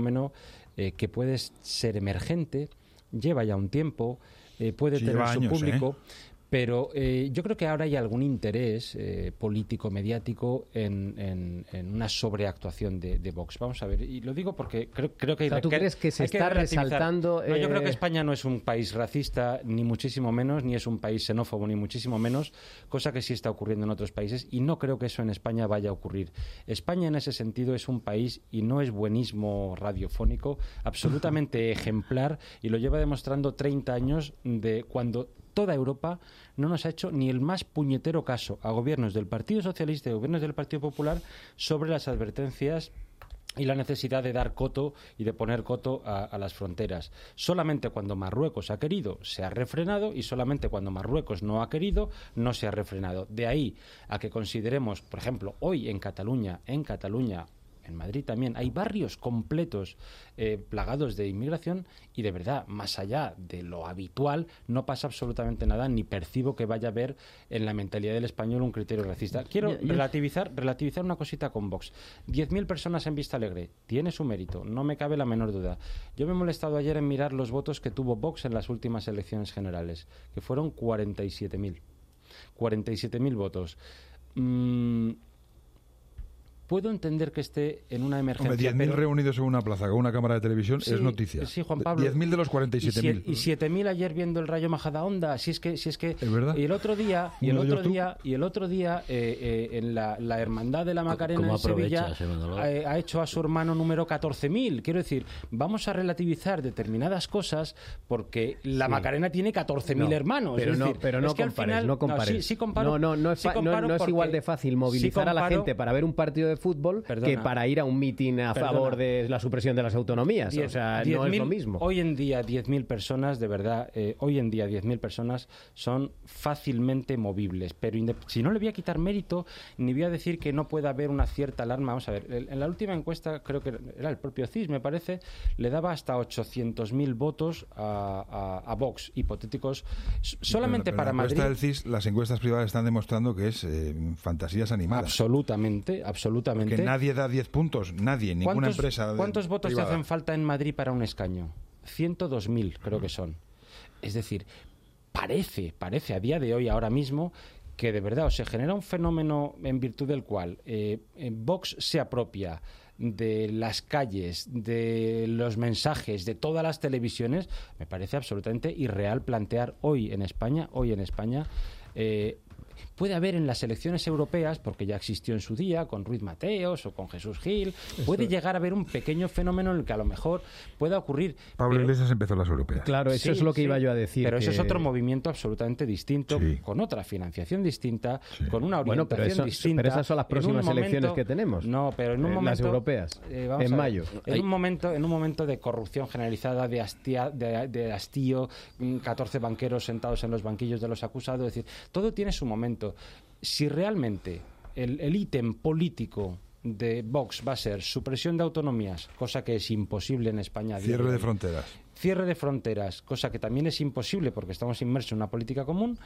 que puede ser emergente, lleva ya un tiempo, puede tener su público, pero yo creo que ahora hay algún interés político, mediático en una sobreactuación de Vox. Vamos a ver, y lo digo porque creo que... ¿Tú crees que se está resaltando...? No, yo creo que España no es un país racista, ni muchísimo menos, ni es un país xenófobo, ni muchísimo menos, cosa que sí está ocurriendo en otros países, y no creo que eso en España vaya a ocurrir. España en ese sentido es un país, y no es buenismo radiofónico, absolutamente ejemplar, y lo lleva demostrando 30 años de cuando toda Europa no nos ha hecho ni el más puñetero caso a gobiernos del Partido Socialista y gobiernos del Partido Popular sobre las advertencias y la necesidad de dar coto y de poner coto a las fronteras. Solamente cuando Marruecos ha querido se ha refrenado, y solamente cuando Marruecos no ha querido no se ha refrenado. De ahí a que consideremos, por ejemplo, hoy en Cataluña, en Madrid también, hay barrios completos plagados de inmigración, y de verdad, más allá de lo habitual, no pasa absolutamente nada, ni percibo que vaya a haber en la mentalidad del español un criterio racista. Quiero relativizar una cosita con Vox. 10.000 personas en Vista Alegre, tiene su mérito, no me cabe la menor duda. Yo me he molestado ayer en mirar los votos que tuvo Vox en las últimas elecciones generales, que fueron 47.000. 47.000 votos. Puedo entender que esté en una emergencia. 10.000 reunidos en una plaza con una cámara de televisión es noticia. Sí, Juan Pablo. 10.000 de los 47.000. Y 7.000 ayer viendo el Rayo Majadahonda. Si es que. ¿Es verdad? Y el otro día, en la Hermandad de la Macarena en Sevilla, ha hecho a su hermano número 14.000. Quiero decir, vamos a relativizar determinadas cosas porque la Macarena tiene 14.000 hermanos. Pero no compares. Sí comparo. No es igual de fácil movilizar a la gente para ver un partido de fútbol que para ir a un mitin a favor de la supresión de las autonomías. O sea, no es lo mismo. Hoy en día 10.000 personas, de verdad, 10.000 personas son fácilmente movibles. Pero si no le voy a quitar mérito, ni voy a decir que no pueda haber una cierta alarma. Vamos a ver, en la última encuesta, creo que era el propio CIS, me parece, le daba hasta 800.000 votos a Vox, hipotéticos, solamente para Madrid. Del CIS, las encuestas privadas están demostrando que es fantasías animadas. Absolutamente. Porque nadie da 10 puntos, ninguna empresa. ¿Cuántos votos privada te hacen falta en Madrid para un escaño? 102.000, creo que son. Es decir, parece a día de hoy, ahora mismo, que de verdad se genera un fenómeno en virtud del cual Vox se apropia de las calles, de los mensajes, de todas las televisiones, me parece absolutamente irreal plantear hoy en España, puede haber en las elecciones europeas, porque ya existió en su día con Ruiz Mateos o con Jesús Gil, puede llegar a haber un pequeño fenómeno en el que a lo mejor pueda ocurrir. Pablo Iglesias empezó las europeas. Claro, eso es lo que iba yo a decir. Pero eso es otro movimiento absolutamente distinto, con otra financiación distinta, con una orientación distinta. Pero esas son las próximas elecciones que tenemos. No, pero en un momento, las europeas, en mayo. En un momento de corrupción generalizada, de hastío, 14 banqueros sentados en los banquillos de los acusados, es decir, todo tiene su momento. Si realmente el ítem político de Vox va a ser supresión de autonomías, cosa que es imposible en España. Cierre de fronteras. Cierre de fronteras, cosa que también es imposible porque estamos inmersos en una política común.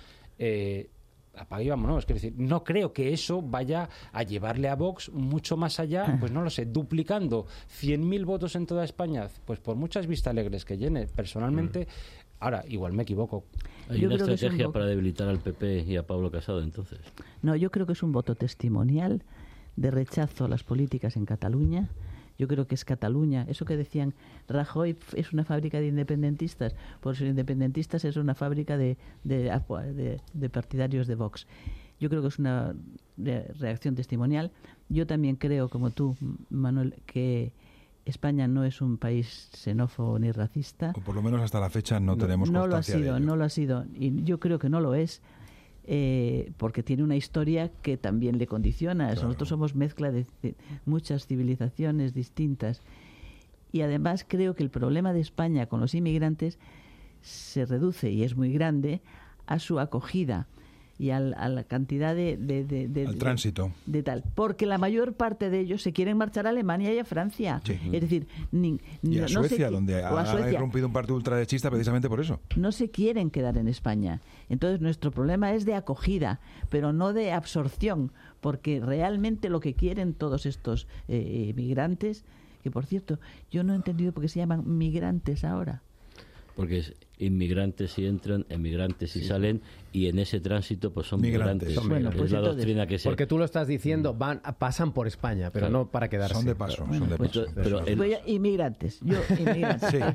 Apague y vámonos. Es decir, no creo que eso vaya a llevarle a Vox mucho más allá, pues no lo sé, duplicando 100.000 votos en toda España, pues por muchas vistalegres que llene, personalmente. Ahora, igual me equivoco. ¿Hay una estrategia para debilitar al PP y a Pablo Casado, entonces? No, yo creo que es un voto testimonial de rechazo a las políticas en Cataluña. Yo creo que es Cataluña. Eso que decían, Rajoy es una fábrica de independentistas. Por ser independentistas es una fábrica de partidarios de Vox. Yo creo que es una reacción testimonial. Yo también creo, como tú, Manuel, que España no es un país xenófobo ni racista. O por lo menos hasta la fecha no tenemos constancia de ello. No lo ha sido. Y yo creo que no lo es, porque tiene una historia que también le condiciona. Claro. Nosotros somos mezcla de muchas civilizaciones distintas. Y además creo que el problema de España con los inmigrantes se reduce, y es muy grande, a su acogida y a la cantidad al tránsito de tal, porque la mayor parte de ellos se quieren marchar a Alemania y a Francia. Sí. Es decir, y a Suecia, donde ha irrumpido un partido ultraderechista precisamente por eso. No se quieren quedar en España. Entonces nuestro problema es de acogida, pero no de absorción, porque realmente lo que quieren todos estos migrantes, que por cierto, yo no he entendido por qué se llaman migrantes ahora. Porque es inmigrantes si entran, emigrantes si salen, y en ese tránsito pues son migrantes. Bueno, pues es la doctrina que se... Porque tú lo estás diciendo, pasan por España, pero no para quedarse. Son de paso. Bueno, son de paso. Pero inmigrantes. Inmigrantes. Sí.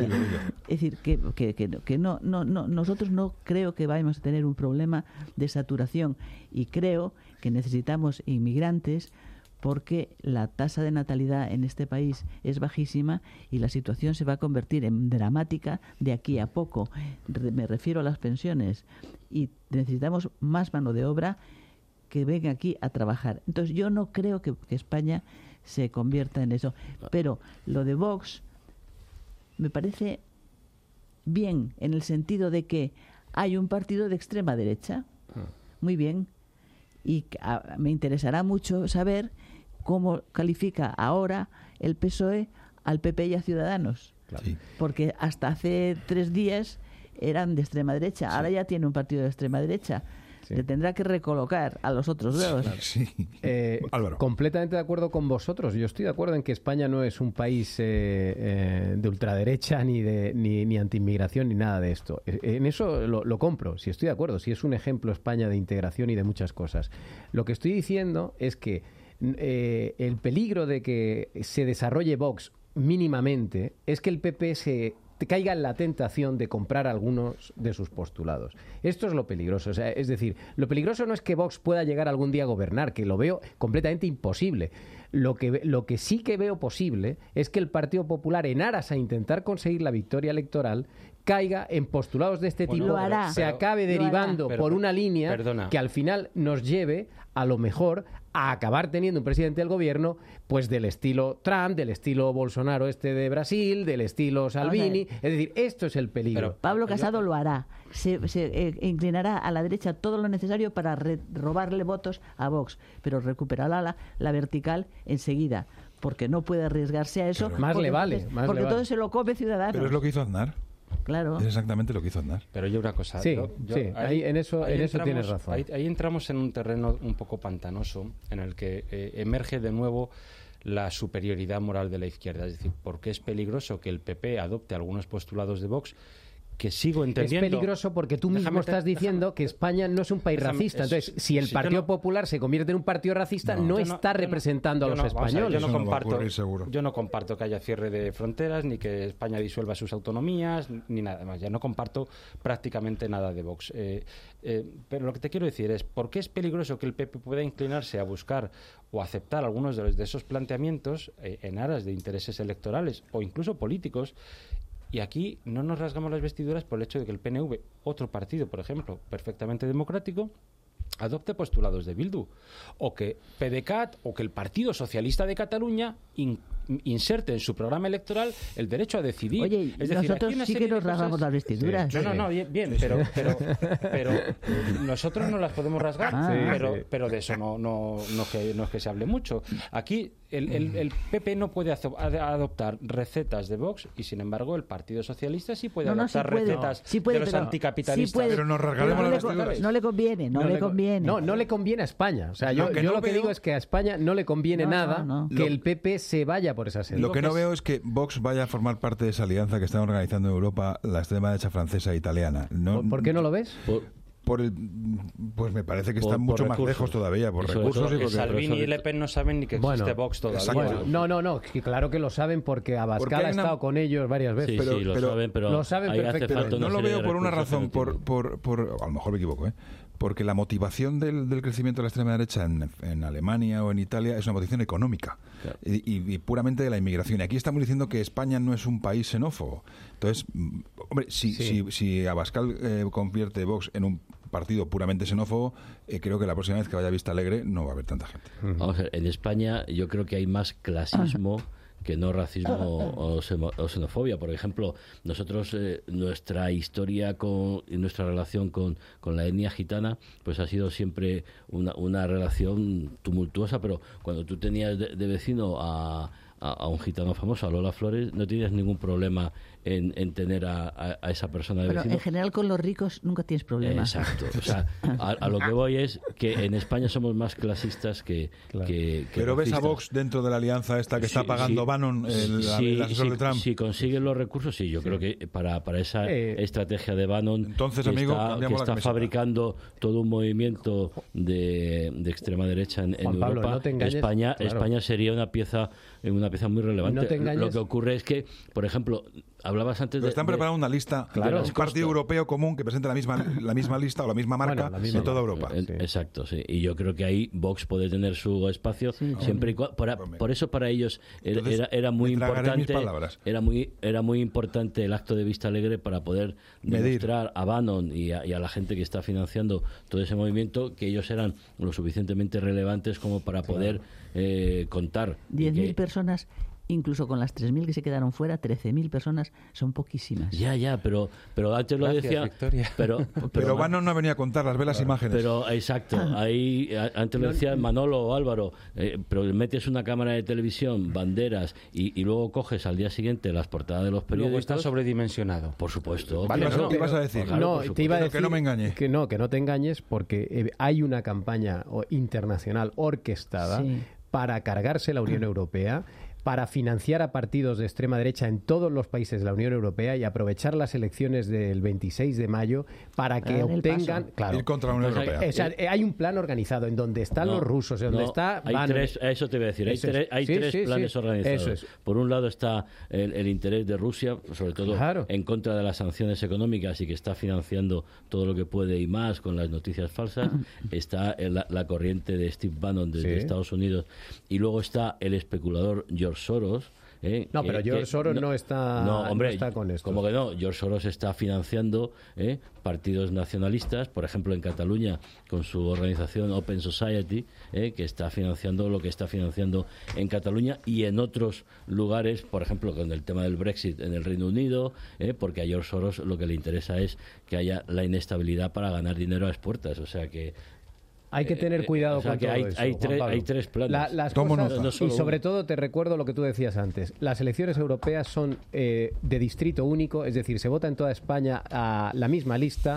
Es decir, que no, nosotros no creo que vayamos a tener un problema de saturación, y creo que necesitamos inmigrantes porque la tasa de natalidad en este país es bajísima y la situación se va a convertir en dramática de aquí a poco. Me refiero a las pensiones, y necesitamos más mano de obra que venga aquí a trabajar. Entonces yo no creo que España se convierta en eso. Pero lo de Vox me parece bien, en el sentido de que hay un partido de extrema derecha, muy bien, y me interesará mucho saber cómo califica ahora el PSOE al PP y a Ciudadanos. Claro. Sí. Porque hasta hace 3 días eran de extrema derecha. Sí. Ahora ya tiene un partido de extrema derecha. Sí. Le tendrá que recolocar a los otros dos. Sí. Álvaro. Completamente de acuerdo con vosotros. Yo estoy de acuerdo en que España no es un país de ultraderecha ni antiinmigración ni nada de esto. En eso lo compro. Sí, estoy de acuerdo. Sí, es un ejemplo España de integración y de muchas cosas. Lo que estoy diciendo es que el peligro de que se desarrolle Vox mínimamente es que el PP se caiga en la tentación de comprar algunos de sus postulados. Esto es lo peligroso. O sea, es decir, lo peligroso no es que Vox pueda llegar algún día a gobernar, que lo veo completamente imposible. Lo que sí que veo posible es que el Partido Popular, en aras a intentar conseguir la victoria electoral, caiga en postulados de este tipo, se acabe derivando por una línea que al final nos lleve, a lo mejor, a acabar teniendo un presidente del gobierno pues del estilo Trump, del estilo Bolsonaro de Brasil, del estilo Salvini. Es decir, esto es el peligro. Pero Pablo Casado lo hará. Se inclinará a la derecha todo lo necesario para robarle votos a Vox, pero recuperará la vertical enseguida, porque no puede arriesgarse a eso. Claro. Más le vale. Porque todo se lo come Ciudadanos. Pero es lo que hizo Aznar. Claro. Es exactamente lo que hizo Aznar. Pero yo una cosa. Sí, ahí en eso tienes razón. Ahí entramos en un terreno un poco pantanoso en el que emerge de nuevo la superioridad moral de la izquierda. Es decir, porque es peligroso que el PP adopte algunos postulados de Vox que sigo entendiendo... Es peligroso porque tú mismo estás diciendo que España no es un país racista. Entonces, si el Partido Popular se convierte en un partido racista, no está representando a los españoles. Yo no comparto que haya cierre de fronteras, ni que España disuelva sus autonomías, ni nada más. Ya no comparto prácticamente nada de Vox. Pero lo que te quiero decir es, ¿por qué es peligroso que el PP pueda inclinarse a buscar o aceptar algunos de esos planteamientos en aras de intereses electorales o incluso políticos? Y aquí no nos rasgamos las vestiduras por el hecho de que el PNV, otro partido, por ejemplo, perfectamente democrático, adopte postulados de Bildu, o que PDeCAT o que el Partido Socialista de Cataluña inserte en su programa electoral el derecho a decidir. Oye, es decir, nosotros sí que nos rasgamos las vestiduras. No, bien, pero nosotros no las podemos rasgar, pero de eso no es que se hable mucho. Aquí el PP no puede adoptar recetas de Vox y, sin embargo, el Partido Socialista sí puede adoptar recetas de los anticapitalistas. Pero nos rasgaremos las vestiduras. No le conviene. No le conviene a España. O sea, yo lo que digo es que a España no le conviene nada que el PP se vaya por esa senda. Lo que no veo es que Vox vaya a formar parte de esa alianza que están organizando en Europa la extrema derecha francesa e italiana. ¿Por qué no lo ves? Pues me parece que están mucho más lejos todavía por recursos. Y Salvini y Le Pen no saben ni que existe Vox todavía. No, claro que lo saben porque Abascal ha estado con ellos varias veces. Sí, lo saben perfectamente. No lo veo por una razón, por a lo mejor me equivoco, porque la motivación del crecimiento de la extrema derecha en Alemania o en Italia es una motivación económica, claro, y puramente de la inmigración. Y aquí estamos diciendo que España no es un país xenófobo. Entonces, hombre, si Abascal convierte Vox en un partido puramente xenófobo, creo que la próxima vez que vaya a Vista Alegre no va a haber tanta gente. Vamos a ver, en España yo creo que hay más clasismo que no racismo o xenofobia. Por ejemplo, nosotros, nuestra historia y nuestra relación con la etnia gitana, pues ha sido siempre una relación tumultuosa, pero cuando tú tenías de vecino a un gitano famoso, a Lola Flores, no tienes ningún problema en tener a esa persona de vecino. Pero en general con los ricos nunca tienes problemas. Exacto. O sea, a lo que voy es que en España somos más clasistas que Pero ves racistas. a Vox dentro de la alianza esta que está pagando Bannon, el asesor de Trump. Si consiguen los recursos, yo creo que para esa estrategia de Bannon, entonces, que amigo, está fabricando todo un movimiento de extrema derecha en Juan Europa, Pablo, no te engañes, España sería una pieza muy relevante. Lo que ocurre es que, por ejemplo, hablabas antes están preparando una lista de un partido europeo común que presente la misma lista o la misma marca en toda Europa. Exacto, sí. Y yo creo que ahí Vox puede tener su espacio, siempre y cuando, por eso para ellos era muy importante. Era muy importante el acto de Vista Alegre para poder demostrar a Bannon y a la gente que está financiando todo ese movimiento que ellos eran lo suficientemente relevantes como para poder contar. 10.000 personas, incluso con las 3.000 que se quedaron fuera, 13.000 personas son poquísimas. Pero antes lo decía. Victoria. Pero Bannon no venía a contarlas, ve las imágenes. Pero exacto, ahí antes lo decía Manolo o Álvaro, pero metes una cámara de televisión, banderas y luego coges al día siguiente las portadas de los periódicos. Luego está sobredimensionado. Por supuesto. ¿Qué ibas a decir? Te iba a decir que no me engañe. Que no te engañes, porque hay una campaña internacional orquestada para cargarse la Unión Europea, para financiar a partidos de extrema derecha en todos los países de la Unión Europea y aprovechar las elecciones del 26 de mayo para que obtengan... ir contra la Unión Europea. O sea, hay un plan organizado en donde están los rusos, en donde está... Eso te voy a decir. Hay tres planes organizados. Eso es. Por un lado está el interés de Rusia, sobre todo en contra de las sanciones económicas y que está financiando todo lo que puede y más con las noticias falsas. Está la corriente de Steve Bannon desde Estados Unidos. Y luego está el especulador George Soros. Pero George Soros no está con esto. Como que no, George Soros está financiando partidos nacionalistas, por ejemplo en Cataluña con su organización Open Society, que está financiando lo que está financiando en Cataluña y en otros lugares, por ejemplo con el tema del Brexit en el Reino Unido, porque a George Soros lo que le interesa es que haya la inestabilidad para ganar dinero a expuertas, o sea que hay que tener cuidado con todo eso. Hay tres planes. Las cosas, y sobre todo te recuerdo lo que tú decías antes. Las elecciones europeas son de distrito único, es decir, se vota en toda España a la misma lista.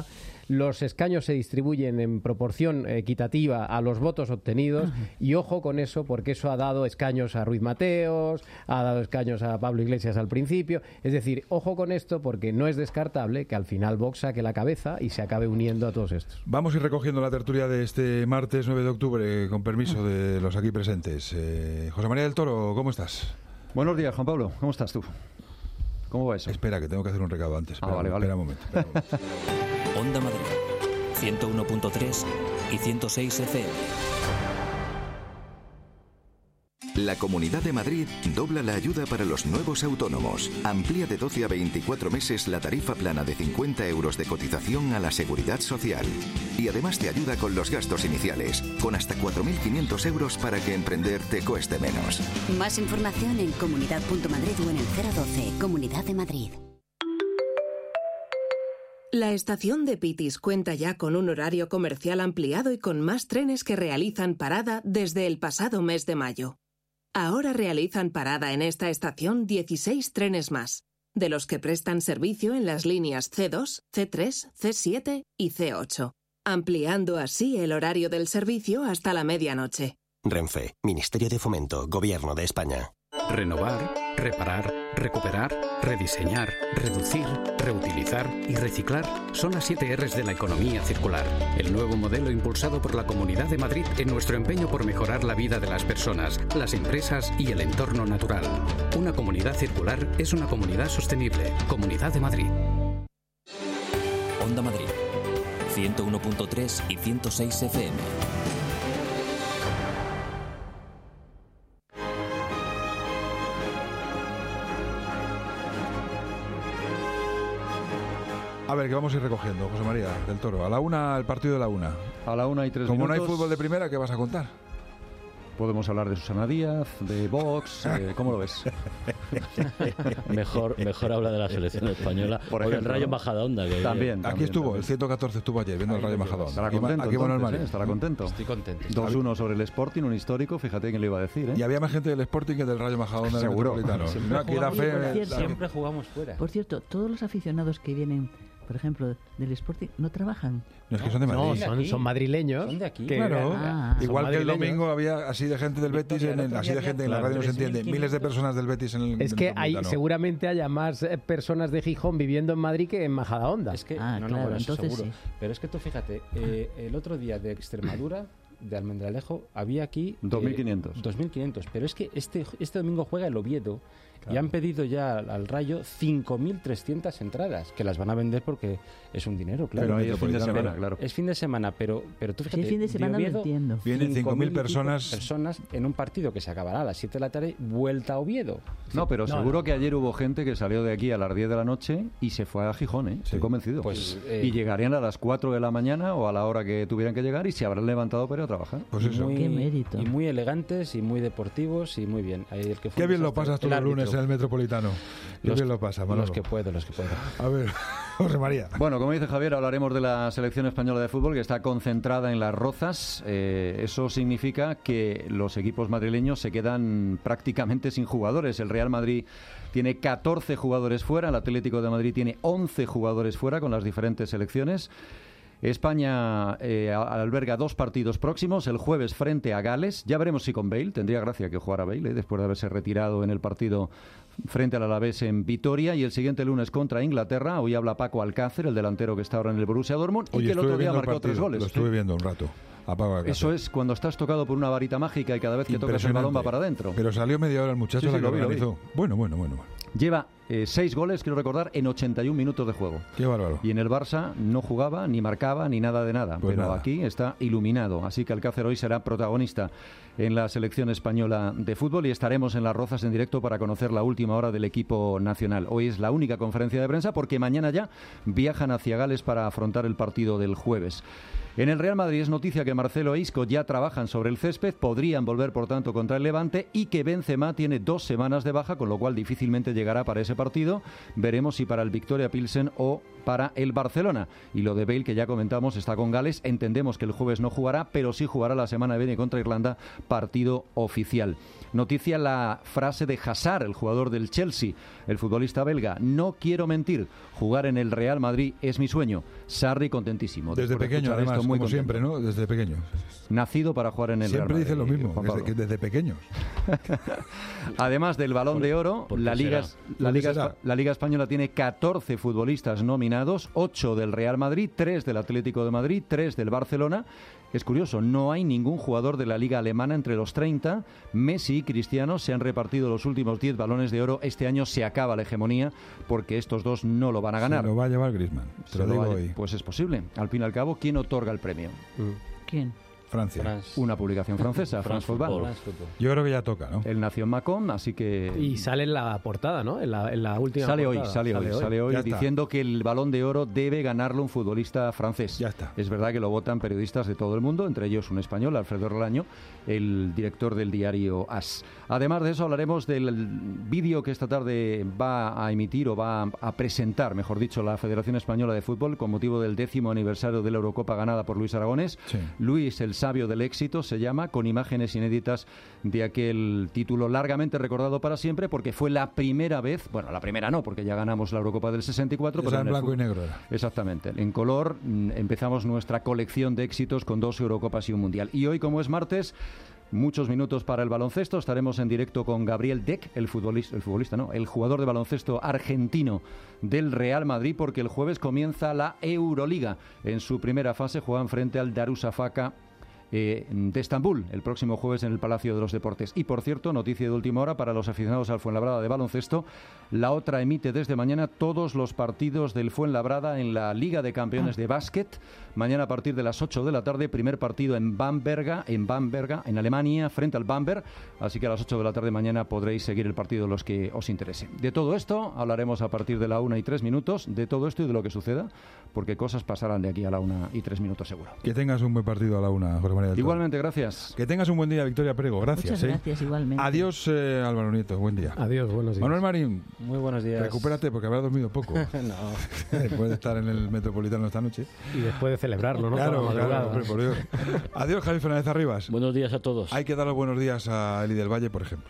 los escaños se distribuyen en proporción equitativa a los votos obtenidos, y ojo con eso, porque eso ha dado escaños a Ruiz Mateos, ha dado escaños a Pablo Iglesias al principio. Es decir, ojo con esto, porque no es descartable que al final Vox saque la cabeza y se acabe uniendo a todos estos. Vamos a ir recogiendo la tertulia de este martes 9 de octubre, con permiso de los aquí presentes. José María del Toro, ¿cómo estás? Buenos días, Juan Pablo. ¿Cómo estás tú? ¿Cómo va eso? Espera, que tengo que hacer un recado antes. Espera, vale. Espera un momento. Onda Madrid, 101.3 y 106 FM. La Comunidad de Madrid dobla la ayuda para los nuevos autónomos. Amplía de 12 a 24 meses la tarifa plana de 50 euros de cotización a la Seguridad Social. Y además te ayuda con los gastos iniciales, con hasta 4.500 euros para que emprender te cueste menos. Más información en comunidad.madrid o en el 012, Comunidad de Madrid. La estación de Pitis cuenta ya con un horario comercial ampliado y con más trenes que realizan parada desde el pasado mes de mayo. Ahora realizan parada en esta estación 16 trenes más, de los que prestan servicio en las líneas C2, C3, C7 y C8, ampliando así el horario del servicio hasta la medianoche. Renfe, Ministerio de Fomento, Gobierno de España. Renovar, reparar, recuperar, rediseñar, reducir, reutilizar y reciclar son las 7 R's de la economía circular. El nuevo modelo impulsado por la Comunidad de Madrid en nuestro empeño por mejorar la vida de las personas, las empresas y el entorno natural. Una comunidad circular es una comunidad sostenible. Comunidad de Madrid. Onda Madrid, 101.3 y 106 FM. A ver, que vamos a ir recogiendo, José María del Toro. A la 1, el partido de la 1. A la 1 y 3 minutos. Como no hay fútbol de primera, ¿qué vas a contar? Podemos hablar de Susana Díaz, de Vox, ¿cómo lo ves? mejor habla de la selección española o del Rayo Majadahonda. Que también. Aquí estuvo, el 114 estuvo ayer viendo el Rayo Majadahonda. Estará contento, aquí entonces, estará contento. Estoy contento. 2-1 sobre el Sporting, un histórico, fíjate quién le iba a decir, ¿eh? Y había más gente del Sporting que del Rayo Majadahonda. Seguro. Siempre jugamos fuera. Por cierto, todos los aficionados que vienen, por ejemplo, del Sporting, no trabajan. No, es que son de Madrid. No, son madrileños. Son de aquí. Claro. Igual que el domingo había así de gente del Betis, así de gente en la radio no se entiende. Miles de personas del Betis en el Es que seguramente haya más personas de Gijón viviendo en Madrid que en Majadahonda. Es que, claro, eso entonces seguro. sí. Pero es que tú fíjate, el otro día de Extremadura, de Almendralejo, había aquí 2.500. 2.500. Pero es que este domingo juega el Oviedo. Claro. Y han pedido ya al Rayo 5.300 entradas, que las van a vender porque es un dinero, claro. Pero ahí es fin de semana, claro. Es fin de semana, pero tú fíjate, el fin de semana Oviedo, lo entiendo. Vienen 5.000 personas en un partido que se acabará a las 7 de la tarde, vuelta a Oviedo. No, pero seguro que ayer hubo gente que salió de aquí a las 10 de la noche y se fue a Gijón, ¿eh? Estoy convencido. Pues, y llegarían a las 4 de la mañana o a la hora que tuvieran que llegar y se habrán levantado para ir a trabajar. Pues eso. Qué mérito. Y muy elegantes y muy deportivos y muy bien. Ahí el que fue qué bien lo pasas tú los lunes en el Metropolitano. Qué bien lo pasa, Manolo. Los que puedo. A ver, José María. Bueno, como dice Javier, hablaremos de la selección española de fútbol que está concentrada en Las Rozas. Eso significa que los equipos madrileños se quedan prácticamente sin jugadores. El Real Madrid tiene 14 jugadores fuera, el Atlético de Madrid tiene 11 jugadores fuera con las diferentes selecciones. España alberga 2 partidos próximos, el jueves frente a Gales. Ya veremos si con Bale, tendría gracia que jugara Bale, después de haberse retirado en el partido frente al Alavés en Vitoria, y el siguiente lunes contra Inglaterra. Hoy habla Paco Alcácer, el delantero que está ahora en el Borussia Dortmund, y que el otro día marcó 3 goles. Lo estuve viendo un rato. Eso es cuando estás tocado por una varita mágica y cada vez que tocas el balón va para adentro. Pero salió media hora el muchacho, sí, la que organizó. Bueno. Lleva 6 goles, quiero recordar, en 81 minutos de juego. Qué bárbaro. Y en el Barça no jugaba, ni marcaba, ni nada de nada. Pues pero nada. Aquí está iluminado. Así que Alcácer hoy será protagonista en la selección española de fútbol y estaremos en Las Rozas en directo para conocer la última hora del equipo nacional. Hoy es la única conferencia de prensa porque mañana ya viajan hacia Gales para afrontar el partido del jueves. En el Real Madrid es noticia que Marcelo e Isco ya trabajan sobre el césped, podrían volver por tanto contra el Levante, y que Benzema tiene 2 semanas de baja, con lo cual difícilmente llegará para ese ese partido. Veremos si para el Victoria Pilsen o para el Barcelona. Y lo de Bale, que ya comentamos, está con Gales. Entendemos que el jueves no jugará, pero sí jugará la semana que viene contra Irlanda, partido oficial. Noticia la frase de Hazard, el jugador del Chelsea, el futbolista belga: no quiero mentir, jugar en el Real Madrid es mi sueño. Sarri contentísimo. Desde pequeño, además, como contento. Siempre, ¿no? Desde pequeño. Nacido para jugar en el Real Madrid. Siempre dice lo mismo, desde pequeños. Además del Balón de Oro, la Liga Española tiene 14 futbolistas nominados, 8 del Real Madrid, 3 del Atlético de Madrid, 3 del Barcelona. Es curioso, no hay ningún jugador de la Liga Alemana entre los 30. Messi y Cristiano se han repartido los últimos 10 Balones de Oro. Este año se acaba la hegemonía porque estos dos no lo van a ganar. Se lo va a llevar Griezmann, te lo digo hoy. Pues es posible. Al fin y al cabo, ¿quién otorga el premio? ¿Quién? Francia. Una publicación francesa, France Football. Yo creo que ya toca, ¿no? Él nació en Mâcon, así que... Y sale en la portada, ¿no? En la última sale portada. Sale hoy diciendo que el Balón de Oro debe ganarlo un futbolista francés. Ya está. Es verdad que lo votan periodistas de todo el mundo, entre ellos un español, Alfredo Relaño, el director del diario AS. Además de eso, hablaremos del vídeo que esta tarde va a emitir o va a presentar, mejor dicho, la Federación Española de Fútbol con motivo del 10º aniversario de la Eurocopa ganada por Luis Aragonés. Sí. Luis, el sabio del éxito, se llama, con imágenes inéditas de aquel título largamente recordado para siempre, porque fue la primera vez, bueno, la primera no, porque ya ganamos la Eurocopa del 64, pero en blanco y negro era. Exactamente. En color empezamos nuestra colección de éxitos con 2 Eurocopas y un Mundial. Y hoy, como es martes, muchos minutos para el baloncesto. Estaremos en directo con Gabriel Deck, el jugador de baloncesto argentino del Real Madrid, porque el jueves comienza la Euroliga. En su primera fase juegan frente al Darüşşafaka de Estambul, el próximo jueves en el Palacio de los Deportes. Y por cierto, noticia de última hora para los aficionados al Fuenlabrada de baloncesto: la otra emite desde mañana todos los partidos del Fuenlabrada en la Liga de Campeones de Básquet. Mañana a partir de las 8 de la tarde, primer partido en Bamberga, en Alemania, frente al Bamberg. Así que a las 8 de la tarde mañana podréis seguir el partido los que os interese. De todo esto hablaremos a partir de la 1:03, de todo esto y de lo que suceda, porque cosas pasarán de aquí a la 1:03 seguro. Que tengas un buen partido a la 1, José María del Toro. Igualmente, gracias. Que tengas un buen día, Victoria Prego. Gracias. Muchas gracias, igualmente. Adiós, Álvaro Nieto. Buen día. Adiós, buenos días. Manuel Marín. Muy buenos días. Recupérate porque habrás dormido poco. No. Después de estar en el Metropolitano esta noche. Y después de celebrarlo, ¿no? Claro, hombre, por Dios. Adiós, Javi Fernández Arribas. Buenos días a todos. Hay que dar los buenos días a Eli del Valle, por ejemplo.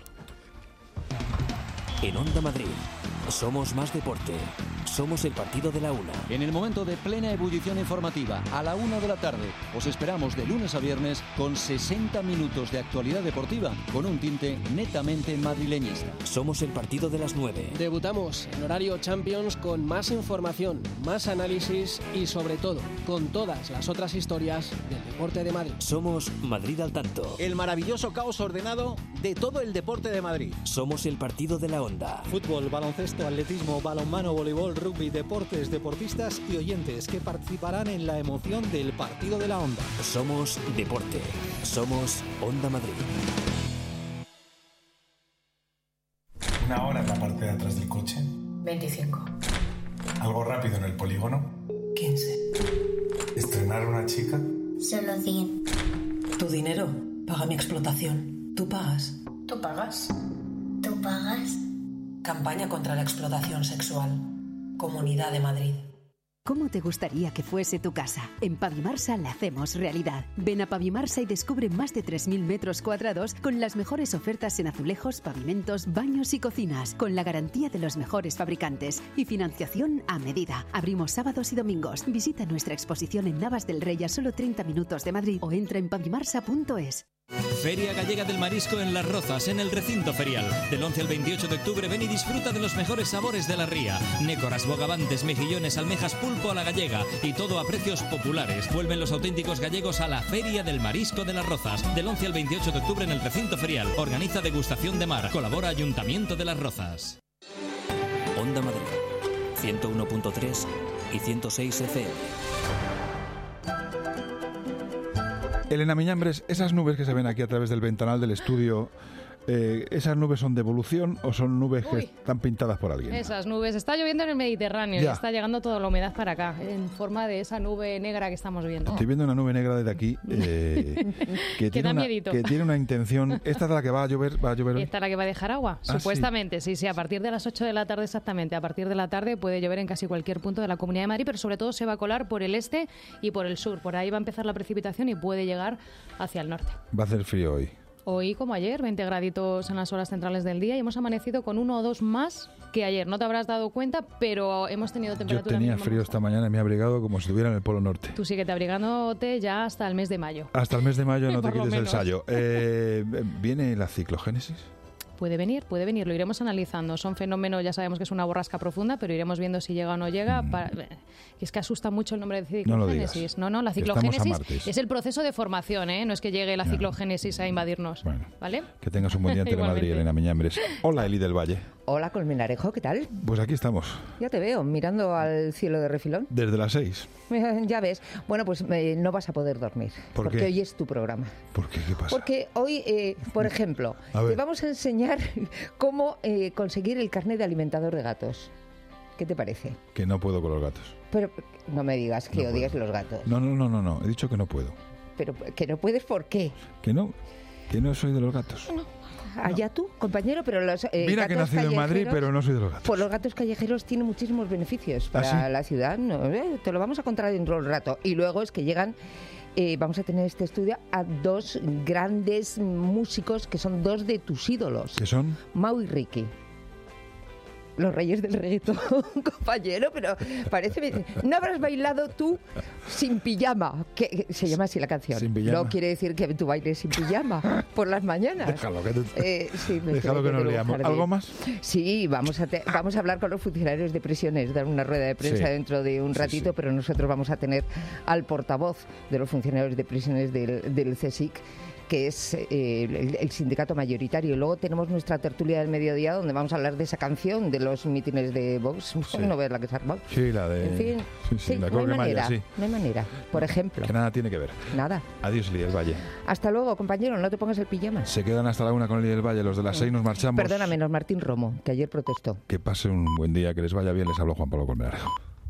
En Onda Madrid, somos más deporte. Somos el partido de la 1. En el momento de plena ebullición informativa, a la 1 de la tarde, os esperamos de lunes a viernes con 60 minutos de actualidad deportiva con un tinte netamente madrileñista. Somos el partido de las 9. Debutamos en horario Champions con más información, más análisis y sobre todo con todas las otras historias del deporte de Madrid. Somos Madrid al tanto. El maravilloso caos ordenado de todo el deporte de Madrid. Somos el partido de la Onda. Fútbol, baloncesto, atletismo, balonmano, voleibol, rugby, deportes, deportistas y oyentes que participarán en la emoción del partido de la Onda. Somos deporte. Somos Onda Madrid. Una hora en la parte de atrás del coche. 25. Algo rápido en el polígono. 15. Estrenar a una chica. Solo 100. Tu dinero paga mi explotación. ¿Tú pagas? ¿Tú pagas? ¿Tú pagas? Campaña contra la explotación sexual. Comunidad de Madrid. ¿Cómo te gustaría que fuese tu casa? En Pavimarsa la hacemos realidad. Ven a Pavimarsa y descubre más de 3.000 metros cuadrados con las mejores ofertas en azulejos, pavimentos, baños y cocinas, con la garantía de los mejores fabricantes y financiación a medida. Abrimos sábados y domingos. Visita nuestra exposición en Navas del Rey a solo 30 minutos de Madrid o entra en pavimarsa.es. Feria Gallega del Marisco en Las Rozas, en el recinto ferial. Del 11 al 28 de octubre ven y disfruta de los mejores sabores de la ría. Nécoras, bogavantes, mejillones, almejas, pulpo a la gallega y todo a precios populares. Vuelven los auténticos gallegos a la Feria del Marisco de Las Rozas. Del 11 al 28 de octubre en el recinto ferial. Organiza Degustación de Mar. Colabora Ayuntamiento de Las Rozas. Onda Madrid, 101.3 y 106 FM. Elena Miñambres, esas nubes que se ven aquí a través del ventanal del estudio ¿esas nubes son de evolución o son nubes que están pintadas por alguien? Esas nubes. Está lloviendo en el Mediterráneo y está llegando toda la humedad para acá, en forma de esa nube negra que estamos viendo. Estoy viendo una nube negra desde aquí que tiene una intención. ¿Esta es la que va a llover hoy? ¿Esta es la que va a dejar agua? Supuestamente, sí. A partir de las 8 de la tarde exactamente. A partir de la tarde puede llover en casi cualquier punto de la Comunidad de Madrid, pero sobre todo se va a colar por el este y por el sur. Por ahí va a empezar la precipitación y puede llegar hacia el norte. Va a hacer frío hoy. Hoy, como ayer, 20 graditos en las horas centrales del día y hemos amanecido con 1 o 2 más que ayer. No te habrás dado cuenta, pero hemos tenido temperatura. Yo tenía frío esta mañana y me he abrigado como si estuviera en el Polo Norte. Tú síguete abrigándote ya hasta el mes de mayo. Hasta el mes de mayo no te quites el sayo. ¿Viene la ciclogénesis? Puede venir, lo iremos analizando. Son fenómenos, ya sabemos que es una borrasca profunda, pero iremos viendo si llega o no llega. Es que asusta mucho el nombre de ciclogénesis. No, la ciclogénesis es el proceso de formación, ¿eh? No es que llegue la ciclogénesis a invadirnos. Bueno, ¿vale? Que tengas un buen día en Telemadrid, Elena Miñambres. Hola, Eli del Valle. Hola, Colmenarejo, ¿qué tal? Pues aquí estamos. Ya te veo, mirando al cielo de refilón. Desde las 6. Ya ves. Bueno, pues no vas a poder dormir. Porque hoy es tu programa. ¿Por qué? ¿Qué pasa? Porque hoy, por ejemplo, te vamos a enseñar cómo conseguir el carnet de alimentador de gatos. ¿Qué te parece? Que no puedo con los gatos. Pero no me digas que odias los gatos. No. He dicho que no puedo. Pero que no puedes, ¿por qué? Que no soy de los gatos. Allá tú, compañero, pero los mira que he nacido en Madrid, pero no soy de los gatos. Pues los gatos callejeros tienen muchísimos beneficios para la ciudad. Te lo vamos a contar dentro de un rato. Y luego es que llegan... vamos a tener este estudio a 2 grandes músicos que son 2 de tus ídolos. ¿Qué son? Mau y Ricky. Los reyes del reggaetón, compañero, pero parece... ¿No habrás bailado tú sin pijama? Que se llama así la canción. Sin pijama. No quiere decir que tú bailes sin pijama por las mañanas. Déjalo que nos liamos. ¿Algo más? Sí, vamos a hablar con los funcionarios de prisiones, dar una rueda de prensa dentro de un ratito, pero nosotros vamos a tener al portavoz de los funcionarios de prisiones del CSIC, que es el sindicato mayoritario. Y luego tenemos nuestra tertulia del mediodía, donde vamos a hablar de esa canción de los mítines de Vox. No ves la que se ha armado. Sí, la de... En fin, la no hay manera, sí. No hay manera, por ejemplo. Que nada tiene que ver. Nada. Adiós, Eli del Valle. Hasta luego, compañero, no te pongas el pijama. Se quedan hasta la 1 con Eli del Valle. Los de las 6 nos marchamos. Perdona, menos Martín Romo, que ayer protestó. Que pase un buen día, que les vaya bien. Les habló Juan Pablo Colmenarejo.